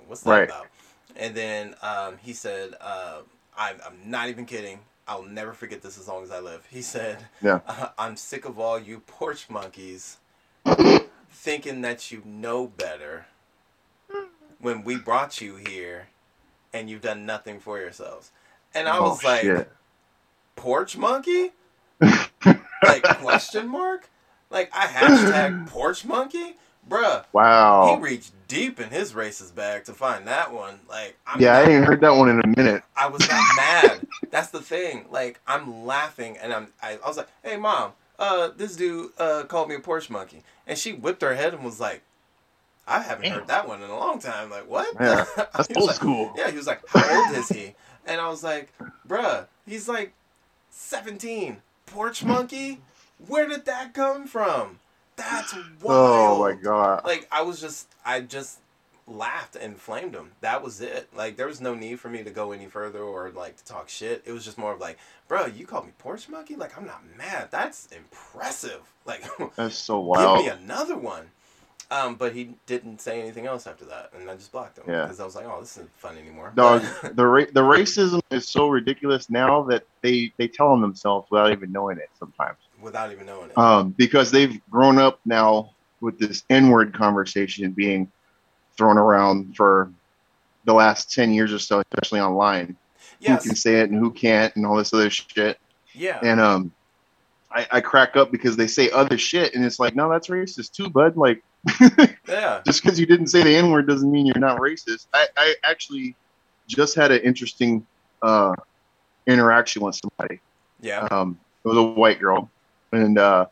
what's that Right. about? And then um, he said, uh, I'm, I'm not even kidding. I'll never forget this as long as I live. He said, Yeah. uh, I'm sick of all you porch monkeys thinking that you know better when we brought you here and you've done nothing for yourselves. And I Oh was like, shit. porch monkey? Like, question mark? Like, I hashtag porch monkey? Bruh, he Wow. reached deep in his racist bag to find that one. Like, I'm Yeah, not, I ain't heard that one in a minute. I was not mad. That's the thing. Like, I'm laughing and I'm, I, I was like, hey, mom, uh, this dude uh, called me a porch monkey. And she whipped her head and was like, I haven't Damn. heard that one in a long time. Like, what? Yeah, that's He was old like, school. yeah, he was like, how old is he? And I was like, bruh, he's like seventeen. Porch monkey? Where did that come from? That's wild. Oh my god. Like, I was just, I just laughed and flamed him. That was it. Like, there was no need for me to go any further or, like, to talk shit. It was just more of like, bro, you called me porch monkey? Like, I'm not mad. That's impressive. Like, That's so give wild. me another one. Um, but he didn't say anything else after that, and I just blocked him Yeah. because I was like, "Oh, this isn't fun anymore." Dog, the ra- the racism is so ridiculous now that they they tell them themselves without even knowing it sometimes. Without even knowing it. Um, because they've grown up now with this N-word conversation being thrown around for the last ten years or so, especially online. Yes. Who can say it and who can't, and all this other shit. Yeah. And um, I, I crack up because they say other shit, and it's like, no, that's racist too, bud. Like. Yeah. Just because you didn't say the N-word doesn't mean you're not racist. I, I actually just had an interesting uh, interaction with somebody. Yeah. Um, it was a white girl. And uh,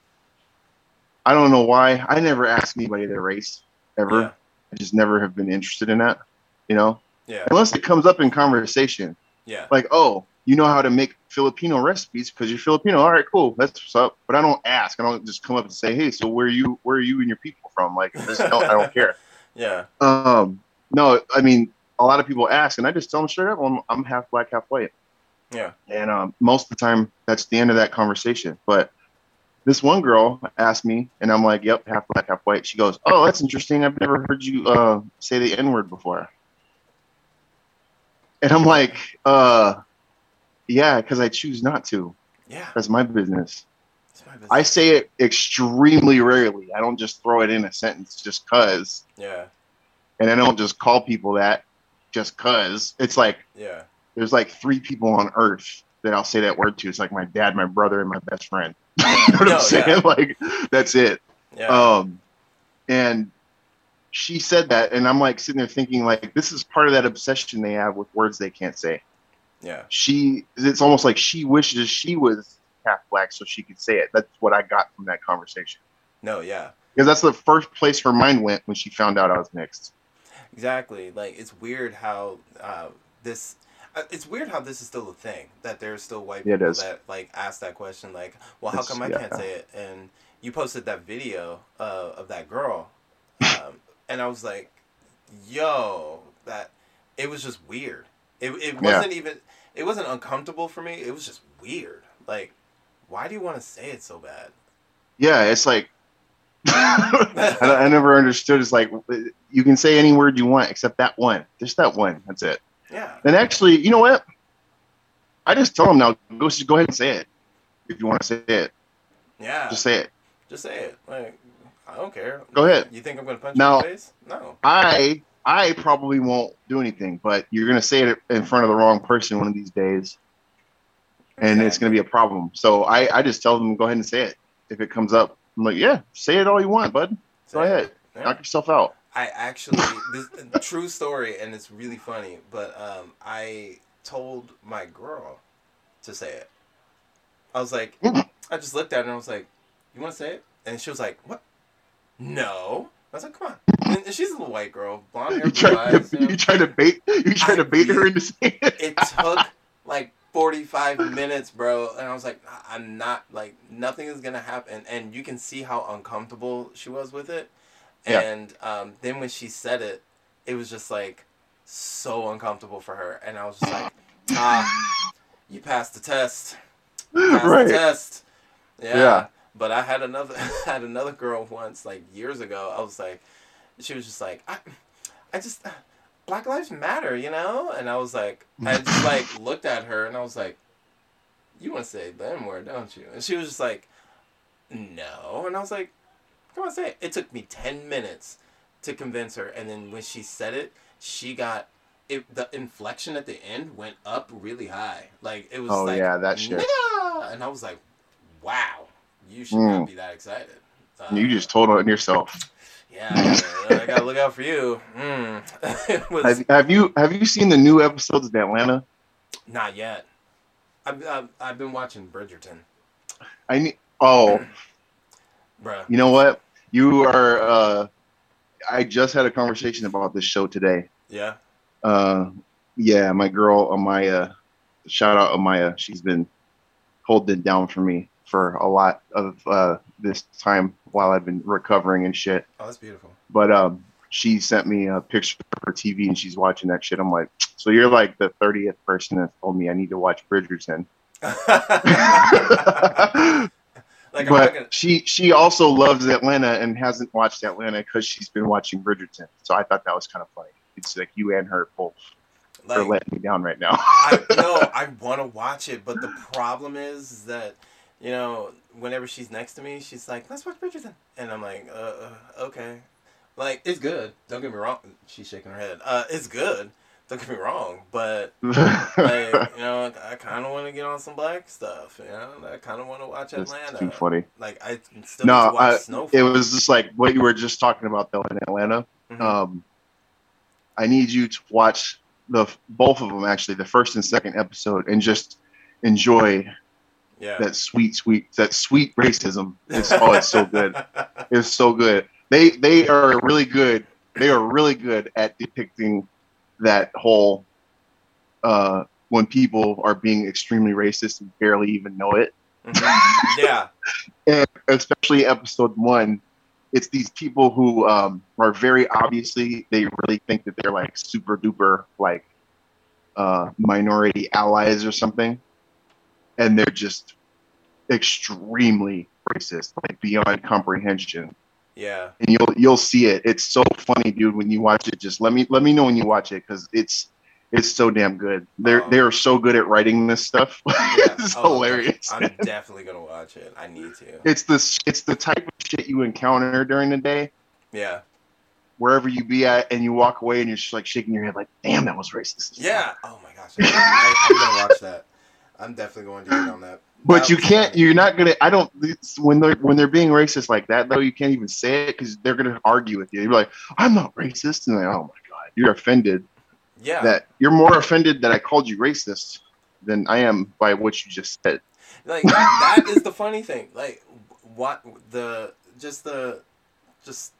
I don't know why. I never asked anybody their race, ever. Yeah. I just never have been interested in that, you know? Yeah. Unless it comes up in conversation. Yeah. Like, oh, you know how to make Filipino recipes because you're Filipino. All right, cool. That's what's up. But I don't ask. I don't just come up and say, hey, so where are you where are you and your people from? Like, I just don't, I don't care. Yeah. Um, no, I mean, a lot of people ask, and I just tell them straight up, I'm, I'm half black, half white. Yeah. And um, most of the time, that's the end of that conversation. But this one girl asked me, and I'm like, yep, half black, half white. She goes, oh, that's interesting. I've never heard you uh, say the N-word before. And I'm like, uh, yeah, because I choose not to. Yeah. That's my business. It's my business. I say it extremely rarely. I don't just throw it in a sentence just because. Yeah. And I don't just call people that just because. It's like, Yeah. there's like three people on earth that I'll say that word to. It's like my dad, my brother, and my best friend. You know what No, I'm saying? yeah. Like, that's it. Yeah. Um, and she said that, and I'm like sitting there thinking, like, this is part of that obsession they have with words they can't say. Yeah. She, it's almost like she wishes she was half black so she could say it. That's what I got from that conversation. No. Yeah. Because that's the first place her mind went when she found out I was mixed. Exactly. Like, it's weird how uh, this. Uh, it's weird how this is still a thing, that there's still white Yeah, it people is. that like ask that question, like, well, how It's- come I yeah. can't say it? And you posted that video uh, of that girl, um, and I was like, yo, that it was just weird. It it Yeah. wasn't even it wasn't uncomfortable for me. It was just weird. Like, why do you want to say it so bad? Yeah, it's like I, I never understood. It's like you can say any word you want except that one, just that one. That's it. Yeah. And actually, you know what? I just tell them now. Go, just go ahead and say it if you want to say it. Yeah. Just say it. Just say it. Like, I don't care. Go ahead. You think I'm gonna punch Now- you in the face? No. I I probably won't do anything, but you're gonna say it in front of the wrong person one of these days, and it's gonna be a problem. So I I just tell them go ahead and say it if it comes up. I'm like, yeah, say it all you want, bud. Say Go it. ahead, Yeah. knock yourself out. I actually, this true story, and it's really funny. But um, I told my girl to say it. I was like, I just looked at her and I was like, "You want to say it?" And she was like, "What? No." I was like, "Come on." And, and she's a little white girl, blonde hair, You blue try, eyes. You know? you try to bait you try I to bait her really- into saying it. It took like forty-five minutes, bro, and I was like, I'm not, like, nothing is gonna happen. And you can see how uncomfortable she was with it. Yeah. And um, then when she said it, it was just like so uncomfortable for her, and I was just like, ah, you passed the test. You passed Right. the test. Yeah. Yeah. But I had another I had another girl once, like years ago. I was like, she was just like, I, I just Black Lives Matter, you know? And I was like, I just like looked at her and I was like, you want to say the N word, don't you? And she was just like, no. And I was like, come on, say it. It took me ten minutes to convince her. And then when she said it, she got, it. the inflection at the end went up really high. Like, it was Oh, like, yeah, that shit. nigga! And I was like, wow, you should Mm. not be that excited. Uh, You just told on yourself. Yeah, I gotta, I gotta look out for you. Mm. It was Have, have you have you seen the new episodes of Atlanta? not yet. I've, I've, I've been watching Bridgerton. I need. Oh, Bruh. you know what? You are. Uh, I just had a conversation about this show today. Yeah. Uh, yeah, my girl Amaya, shout out Amaya. She's been holding it down for me for a lot of uh, this time while I've been recovering and shit. Oh, that's beautiful. But um, she sent me a picture of her T V and she's watching that shit. I'm like, so you're like the thirtieth person that told me I need to watch Bridgerton. Like, but gonna... she she also loves Atlanta and hasn't watched Atlanta because she's been watching Bridgerton. So I thought that was kind of funny. It's like you and her both like, are letting me down right now. I no, I want to watch it, but the problem is, is that, you know, whenever she's next to me, she's like, "Let's watch Bridgerton," and I'm like, uh, uh, "Okay." Like, it's good. Don't get me wrong. She's shaking her head. Uh, it's good. Don't get me wrong, but like, you know, I kind of want to get on some black stuff. You know, I kind of want to watch Atlanta. That's too funny. Like, I still no, need to watch I, Snowfall. It was just like what you were just talking about though in Atlanta. Mm-hmm. Um, I need you to watch the both of them actually, the first and second episode, and just enjoy yeah. that sweet, sweet, that sweet racism. It's oh, it's so good. It's so good. They they are really good. They are really good at depicting that whole uh, when people are being extremely racist and barely even know it. Mm-hmm. Yeah. And especially episode one, it's these people who um, are very obviously, they really think that they're like super duper like uh, minority allies or something. And they're just extremely racist, like beyond comprehension. Yeah. And you'll you'll see it. It's so funny, dude, when you watch it. Just let me let me know when you watch it because it's it's so damn good. They're um, they are so good at writing this stuff. Yeah. It's oh, hilarious. I'm, def- I'm definitely gonna watch it. I need to. It's this it's the type of shit you encounter during the day. Yeah. Wherever you be at, and you walk away, and you're just like shaking your head, like, "Damn, that was racist." Yeah. Oh my gosh. I, I, I'm gonna watch that. I'm definitely going to get on that. But that you can't. Funny. You're not gonna. I don't. When they're when they're being racist like that, though, you can't even say it because they're gonna argue with you. You're like, "I'm not racist," and like, "Oh my god, you're offended." Yeah. That you're more offended that I called you racist than I am by what you just said. Like that is the funny thing. Like what the just the just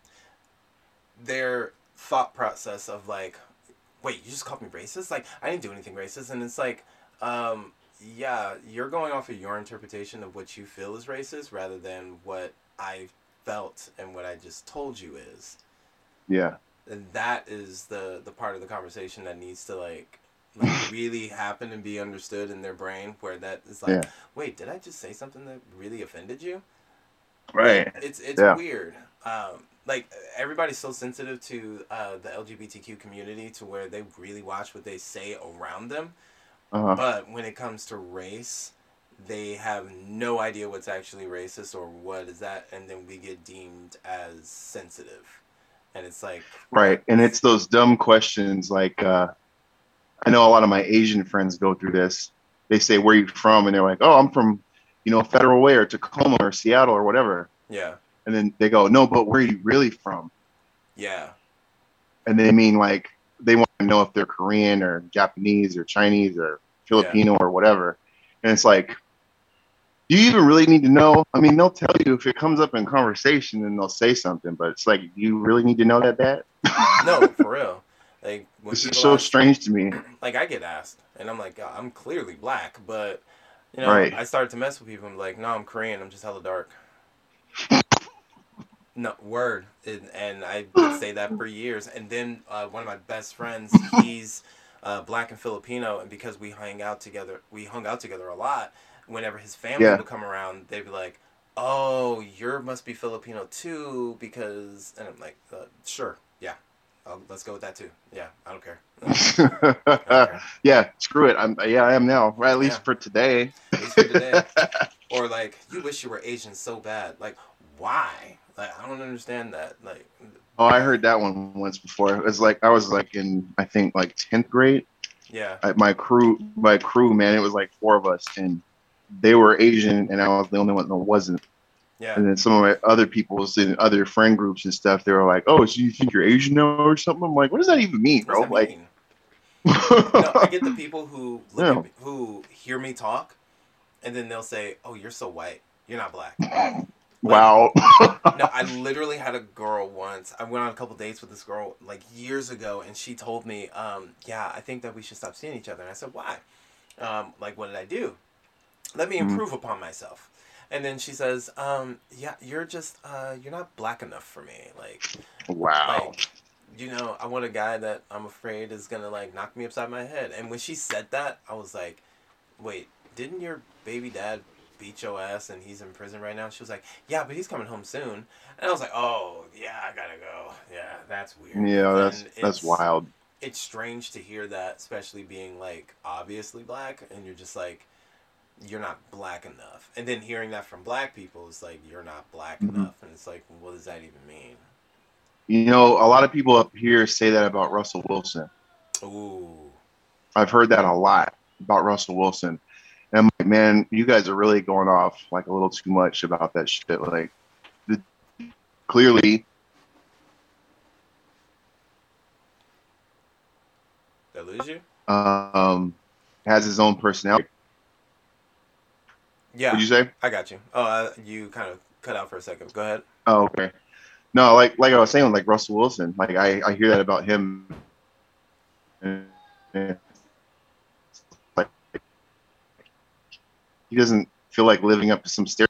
their thought process of like, wait, you just called me racist? Like I didn't do anything racist, and it's like, um. yeah, you're going off of your interpretation of what you feel is racist rather than what I felt and what I just told you is. Yeah. And that is the, the part of the conversation that needs to like like really happen and be understood in their brain where that is like, yeah. Wait, did I just say something that really offended you? Right. Like, it's it's yeah. weird. Um, like everybody's so sensitive to uh, the L G B T Q community to where they really watch what they say around them. Uh-huh. But when it comes to race, they have no idea what's actually racist or what is that, and then we get deemed as sensitive. And it's like... Right, and it's those dumb questions like, uh, I know a lot of my Asian friends go through this. They say, where are you from? And they're like, oh, I'm from, you know, Federal Way or Tacoma or Seattle or whatever. Yeah. And then they go, no, but where are you really from? Yeah. And they mean like, they want to know if they're Korean or Japanese or Chinese or Filipino yeah. or whatever. And it's like, do you even really need to know? I mean, they'll tell you if it comes up in conversation and they'll say something, but it's like, do you really need to know that bad? No, for real. Like, this is so ask, strange to me. Like, I get asked, and I'm like, I'm clearly black, but, you know, right. I started to mess with people. I'm like, no, I'm Korean. I'm just hella dark. No, word. And, and I would say that for years. And then uh, one of my best friends, he's uh, black and Filipino, and because we hang out together, we hung out together a lot, whenever his family yeah. would come around, they'd be like, oh, you must be Filipino too, because, and I'm like, uh, sure, yeah. Oh, let's go with that too. Yeah, I don't care. I don't care. Yeah, screw it. I'm yeah, I am now. Well, at least Yeah. for today. At least for today. Or like, you wish you were Asian so bad. Like, why? Like, I don't understand that. Like, Oh, I heard that one once before. It was like I was like in I think like tenth grade. yeah, I, my crew, my crew, man, it was like four of us, and they were Asian, and I was the only one that wasn't. yeah. And then some of my other people in other friend groups and stuff, they were like, "Oh, so you think you're Asian now or something?" I'm like, "What does that even mean, What does bro?" that Like, mean? No, I get the people who look Yeah. at me, who hear me talk, and then they'll say, "Oh, you're so white. You're not black." wow. No, I literally had a girl once. I went on a couple dates with this girl like years ago, and she told me, um, "Yeah, I think that we should stop seeing each other." And I said, "Why?" Um, like, what did I do? Let me improve mm. upon myself. And then she says, um, "Yeah, you're just uh, you're not black enough for me." Like, wow. Like, you know, I want a guy that I'm afraid is gonna like knock me upside my head. And when she said that, I was like, "Wait, didn't your baby dad beat your ass and he's in prison right now?" She was like, "Yeah, but he's coming home soon." And I was like, "Oh, yeah, I gotta go. Yeah, that's weird." Yeah, that's that's wild. It's strange to hear that, especially being like obviously black, and you're just like, you're not black enough. And then hearing that from black people is like, you're not black mm-hmm. enough, and it's like, what does that even mean? You know, a lot of people up here say that about Russell Wilson. Ooh. I've heard that a lot about Russell Wilson. And I'm like, man, you guys are really going off like a little too much about that shit. Like, the, clearly. Did I lose you? Um, has his own personality. Yeah. What'd you say? I got you. Oh, uh, you kind of cut out for a second. Go ahead. Oh, okay. No, like like I was saying, like Russell Wilson. Like I, I hear that about him. And, and like he doesn't feel like living up to some stereotype.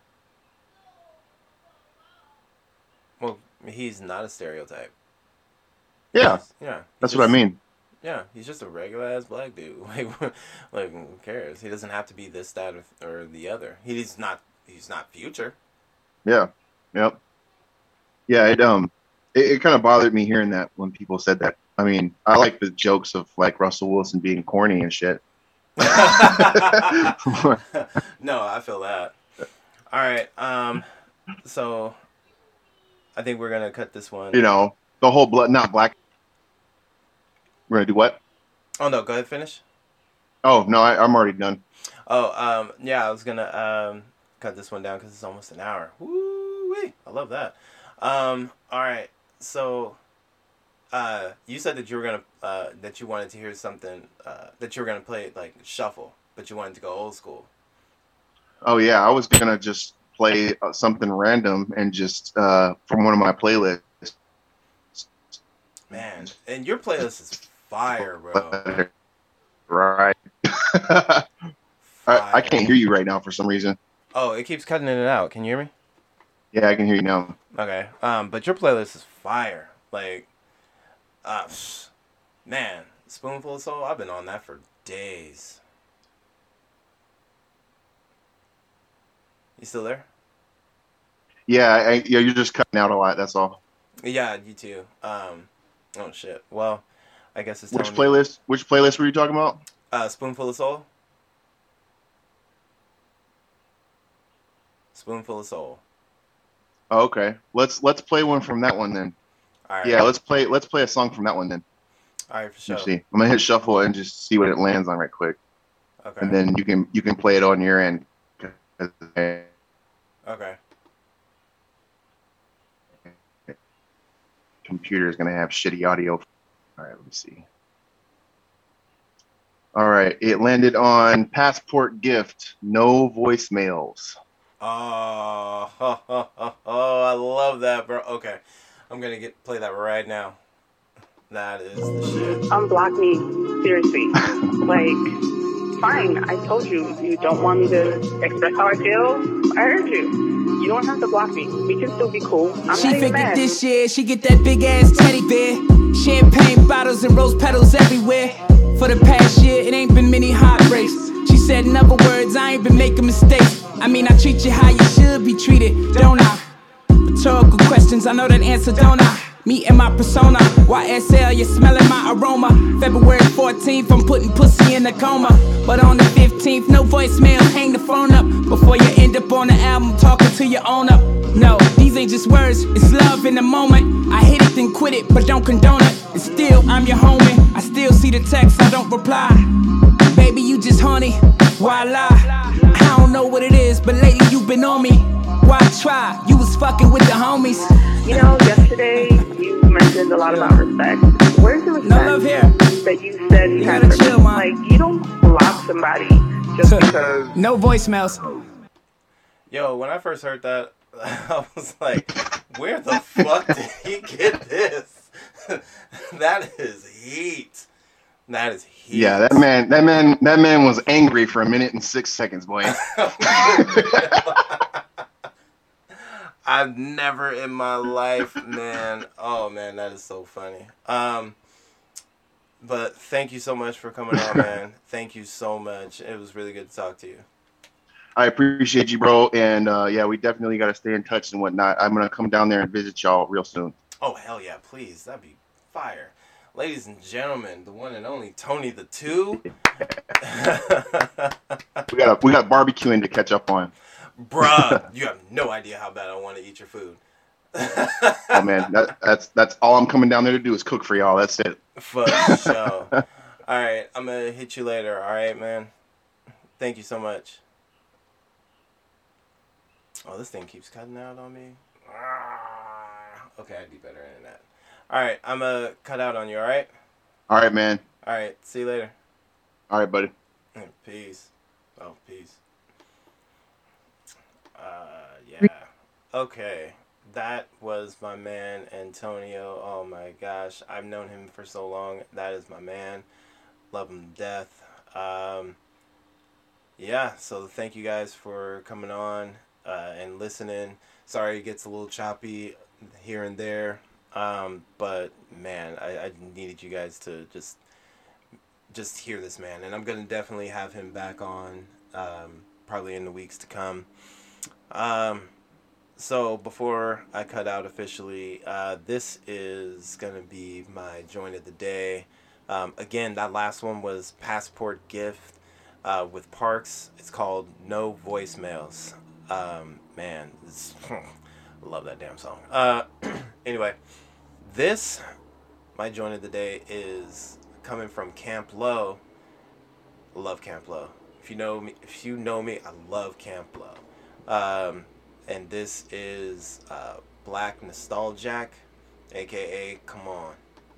Well, he's not a stereotype. Yeah. He's, yeah. That's just, what I mean. Yeah, he's just a regular ass black dude. Like, like who cares? He doesn't have to be this, that, or, or the other. He's not. He's not Future. Yeah. Yep. Yeah. It um. It, it kind of bothered me hearing that when people said that. I mean, I like the jokes of like Russell Wilson being corny and shit. No, I feel that. All right. Um. So, I think we're gonna cut this one. You know, the whole blood, not black. We're gonna do what? Oh no, go ahead, finish. Oh no, I, I'm already done. Oh, um, yeah, I was gonna um cut this one down because it's almost an hour. Woo-wee. I love that. Um, all right, so, uh, you said that you were gonna uh that you wanted to hear something uh that you were gonna play like shuffle, but you wanted to go old school. Oh yeah, I was gonna just play something random and just uh from one of my playlists. Man, and your playlist is fire, bro. Right. I, I can't hear you right now for some reason. Oh, it keeps cutting in and out. Can you hear me? Yeah, I can hear you now. Okay. Um, but your playlist is fire. Like, uh, man, Spoonful of Soul. I've been on that for days. You still there? Yeah, I, yeah, you're just cutting out a lot. That's all. Yeah, you too. Um, oh shit. Well, I guess it's which playlist? Me. Which playlist were you talking about? Uh, Spoonful of Soul. Spoonful of Soul. Oh, okay. Let's let's play one from that one then. All right. Yeah, let's play let's play a song from that one then. All right, for sure. Let's see. I'm gonna hit shuffle and just see what it lands on right quick. Okay. And then you can you can play it on your end. Okay. Computer is gonna have shitty audio. All right, let me see. All right, it landed on Passport Gift. No voicemails. Oh, oh, oh, oh, oh, I love that, bro. Okay, I'm gonna get play that right now. That is the shit. Unblock me, seriously. Like, fine. I told you you don't want me to express how I feel. I heard you. You don't have to block me. We can still be cool. I'm she not figured mad. this year she get that big ass teddy bear, champagne bottles and rose petals everywhere. For the past year, it ain't been many heartbreaks. She said, in other words, I ain't been making mistakes. I mean, I treat you how you should be treated, don't I? Rhetorical questions, I know that answer, don't I? Me and my persona, Y S L, you're smelling my aroma. February fourteenth, I'm putting pussy in a coma. But on the fifteenth, no voicemail, hang the phone up. Before you end up on the album talking to your own up. No, these ain't just words, it's love in the moment. I hit it then quit it, but don't condone it. And still, I'm your homie, I still see the text, I don't reply. Baby, you just honey, why lie? I don't know what it is, but lately you been on me. Why try? You was fucking with the homies. You know, yesterday you mentioned a lot about respect. Where's the respect No love here. that you said you, You had gotta for me? chill, man. Like, you don't block somebody just because. No voicemails. Yo, when I first heard that, I was like, where the fuck did he get this? That is heat. That is heat. Yeah, that man, that man, that man was angry for a minute and six seconds, boy. I've never in my life, man. Oh man, that is so funny. Um, but thank you so much for coming on, man. Thank you so much. It was really good to talk to you. I appreciate you, bro. And uh, yeah, we definitely got to stay in touch and whatnot. I'm gonna come down there and visit y'all real soon. Oh hell yeah, please. That'd be fire. Ladies and gentlemen, the one and only Tony the Two. We got a, we got barbecuing to catch up on. Bruh, you have no idea how bad I want to eat your food. Oh man, that, that's that's all I'm coming down there to do is cook for y'all. That's it. For sure. All right, I'm gonna hit you later. All right, man. Thank you so much. Oh, this thing keeps cutting out on me. Okay, I do better than that. All right, I'm gonna cut out on you. All right. All right, man. All right. See you later. All right, buddy. Peace. Oh, peace. Uh, yeah. Okay. That was my man, Antonio. Oh my gosh. I've known him for so long. That is my man. Love him to death. Um, yeah, so thank you guys for coming on uh, and listening. Sorry it gets a little choppy here and there. Um, but man, I, I needed you guys to just just hear this man. And I'm going to definitely have him back on um, probably in the weeks to come. Um, so before I cut out officially, uh, this is going to be my joint of the day. Um, again, that last one was Passport Gift uh, with Parks. It's called No Voicemails. Um, man, it's, I love that damn song. Uh, anyway, this, my joint of the day, is coming from Camp Lo. I love Camp Lo. If you know me, if you know me, I love Camp Lo. Um, and this is uh, Black Nostaljack, aka Come On.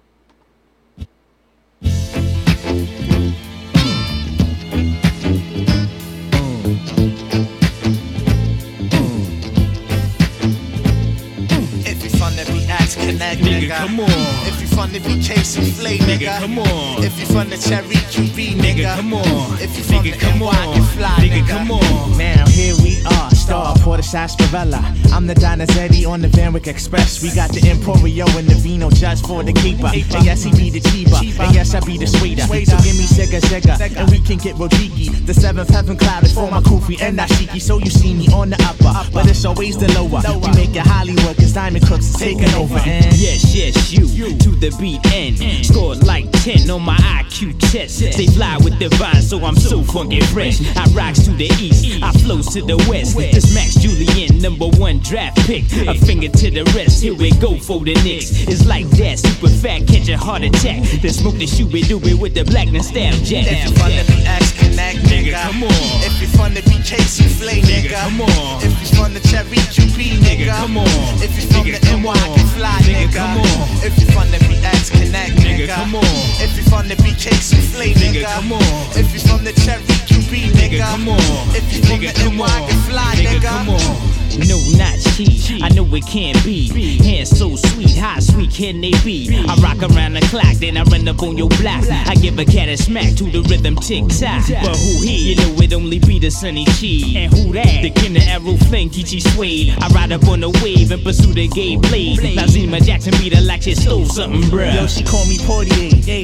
If you fun to be axe connect, nigga, come on. If you fun to be chasing flay, nigga, come on. If you fun to cherry Q B, nigga, come on. If you fun to N Y, get fly, nigga, come on. Now here we are, star for the sarsaparilla. I'm the Donizetti on the Van Wyck Express. We got the Emporio and the Vino just for the keeper. And yes, he be the cheaper, and yes, I be the sweeter. So give me Sega Sega, and we can get Rodriguez. The seventh heaven cloud is for my Kufi and Nashiki. So you see me on the upper, but it's always the lower. We make it Hollywood, cause Diamond Crooks is taking over. And yes, yes, you, to the beat end. Scored like ten on my I Q test. They fly with divine, so I'm so funky fresh. I rocks to the east, I flows to the west. This Max Julian, number one draft pick. A finger to the rest, here we go for the Knicks. It's like that, super fat, catch a heart attack. Then smoke the shooby dooby with the black and stab jack. If you fun to be axe connect, nigga, come on. If you fun to be chasing flay, nigga, come on. If you fun to cherry Q B, nigga, come on. If you fun to N Y, get fly, nigga, come on. If you fun to be axe connect, nigga, come on. If you fun to be chasing flay, nigga, come on. If you fun to cherry Q B, nigga, come on. If you fun to N Y, get fly, nigga, come on. No, not cheap. I know it can't be. Hands so sweet, how sweet can they be? I rock around the clock, then I run up on your block. I give a cat a smack to the rhythm tick tock. But who he? You know it only be the Sunny Chi. And who that? The Kinder Arrow Flame, Kichi Suede. I ride up on the wave and pursue the gay blade. Now Zima Jackson beat her like she stole something, bruh. yo, she called me Portier. She had the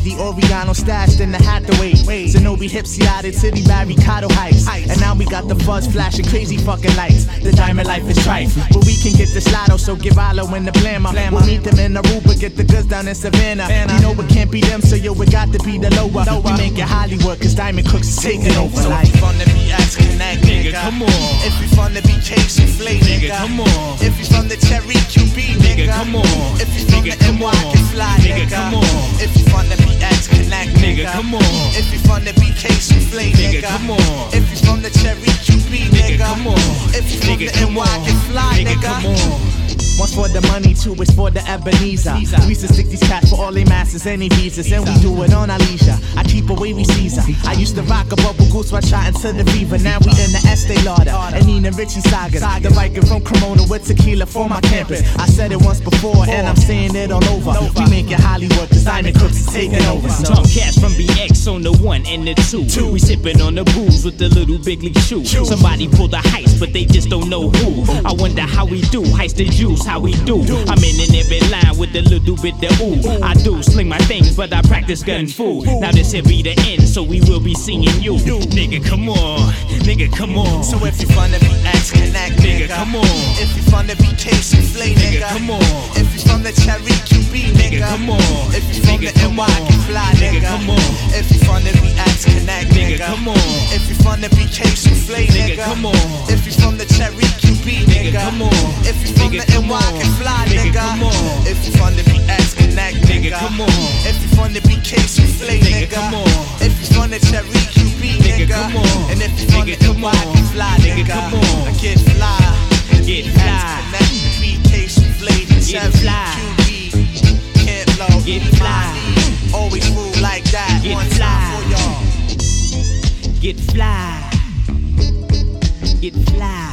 Eddie Oriano stashed in the Hathaway. Zenobi Hipsy added to the Barricado heights. And now we got the fuzz flashing crazy fucking lights. The diamond life is trife, but we can get this lotto, so give Alo in the blammer. We'll meet them in Aruba, get the goods down in Savannah. You know it can't be them, so yo, it got to be the lower. We make it Hollywood, cause Diamond Crooks is taking over. So Like, if you from the B X Connect, nigga, come on. If you from the B K Soufflé, nigga, come on. If you from the Cherry Q B, nigga, come on. If you from the N Y Can Fly, nigga, come on. If you from the B X Connect, nigga, come on. If you from the B K Soufflé, nigga, come on. If you from the Cherry Q B, nigga, come on. If you from the N Y Can Fly, nigga, come on. one's for the money, two is for the Ebenezer. We used to stick these cats for all they masters, any visas, and we do it on our leisure. I keep away we Caesar. I used to rock a bubble goose while shot into the Viva. Now we in the Estee Lauder and Nina Rich and Sagas. The Viking from Cremona with tequila for my campus. I said it once before and I'm saying it all over. We make it Hollywood, cause Diamond Crooks is taking over. So. Talk cash from B X on the one and the two. We sipping on the booze with the little big league shoe. Somebody pulled the heist, but they just don't know who. I wonder how we do, heist the juice, how we do. I'm in an every line with a little bit of ooh. I do sling my things, but I practice gun food. Now this here be the end, so we will be seeing you. Nigga, come on, nigga, come on. So if you from the B X Connect, nigga, come on. If you from the B K Soufflé, nigga, come on. If you from the Cherry Q B, nigga, come on. If you from the N Y Can Fly, nigga, come on. If you from the B X Connect, nigga, come on. If you from the B K Soufflé, nigga, come on. If you from the Cherry Q B, nigga, come on. If you from the N Y Can Fly, nigga, come on. If you from the B X Connect, nigga, come on. If you from the B K Soufflé, nigga, come on. If you from the Cherry Q B, nigga, come on. And if you from the N Y Can Fly, nigga, come on. Get fly, Get fly, Connect the B K Soufflé, the Get Cherry fly. Q B, can't low, Get fly. always move like that. Get One fly. time for y'all. get fly, get fly.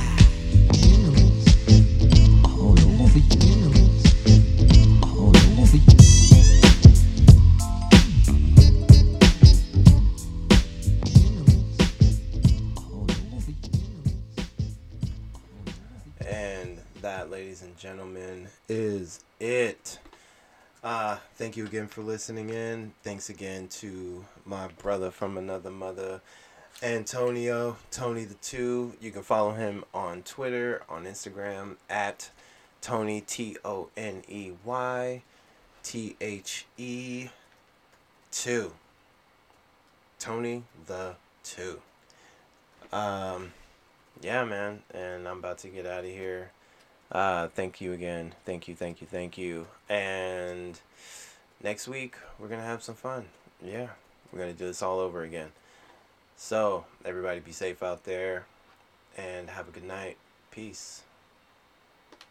And that, ladies and gentlemen, is it. Uh, thank you again for listening in. Thanks again to my brother from another mother, Antonio, Tony the Two. You can follow him on Twitter, on Instagram, at Tony, T O N E Y, T H E, two. Tony the Two. Um... Yeah, man, and I'm about to get out of here. Uh, thank you again. Thank you, thank you, thank you. And next week, we're going to have some fun. Yeah, we're going to do this all over again. So, everybody be safe out there, and have a good night. Peace.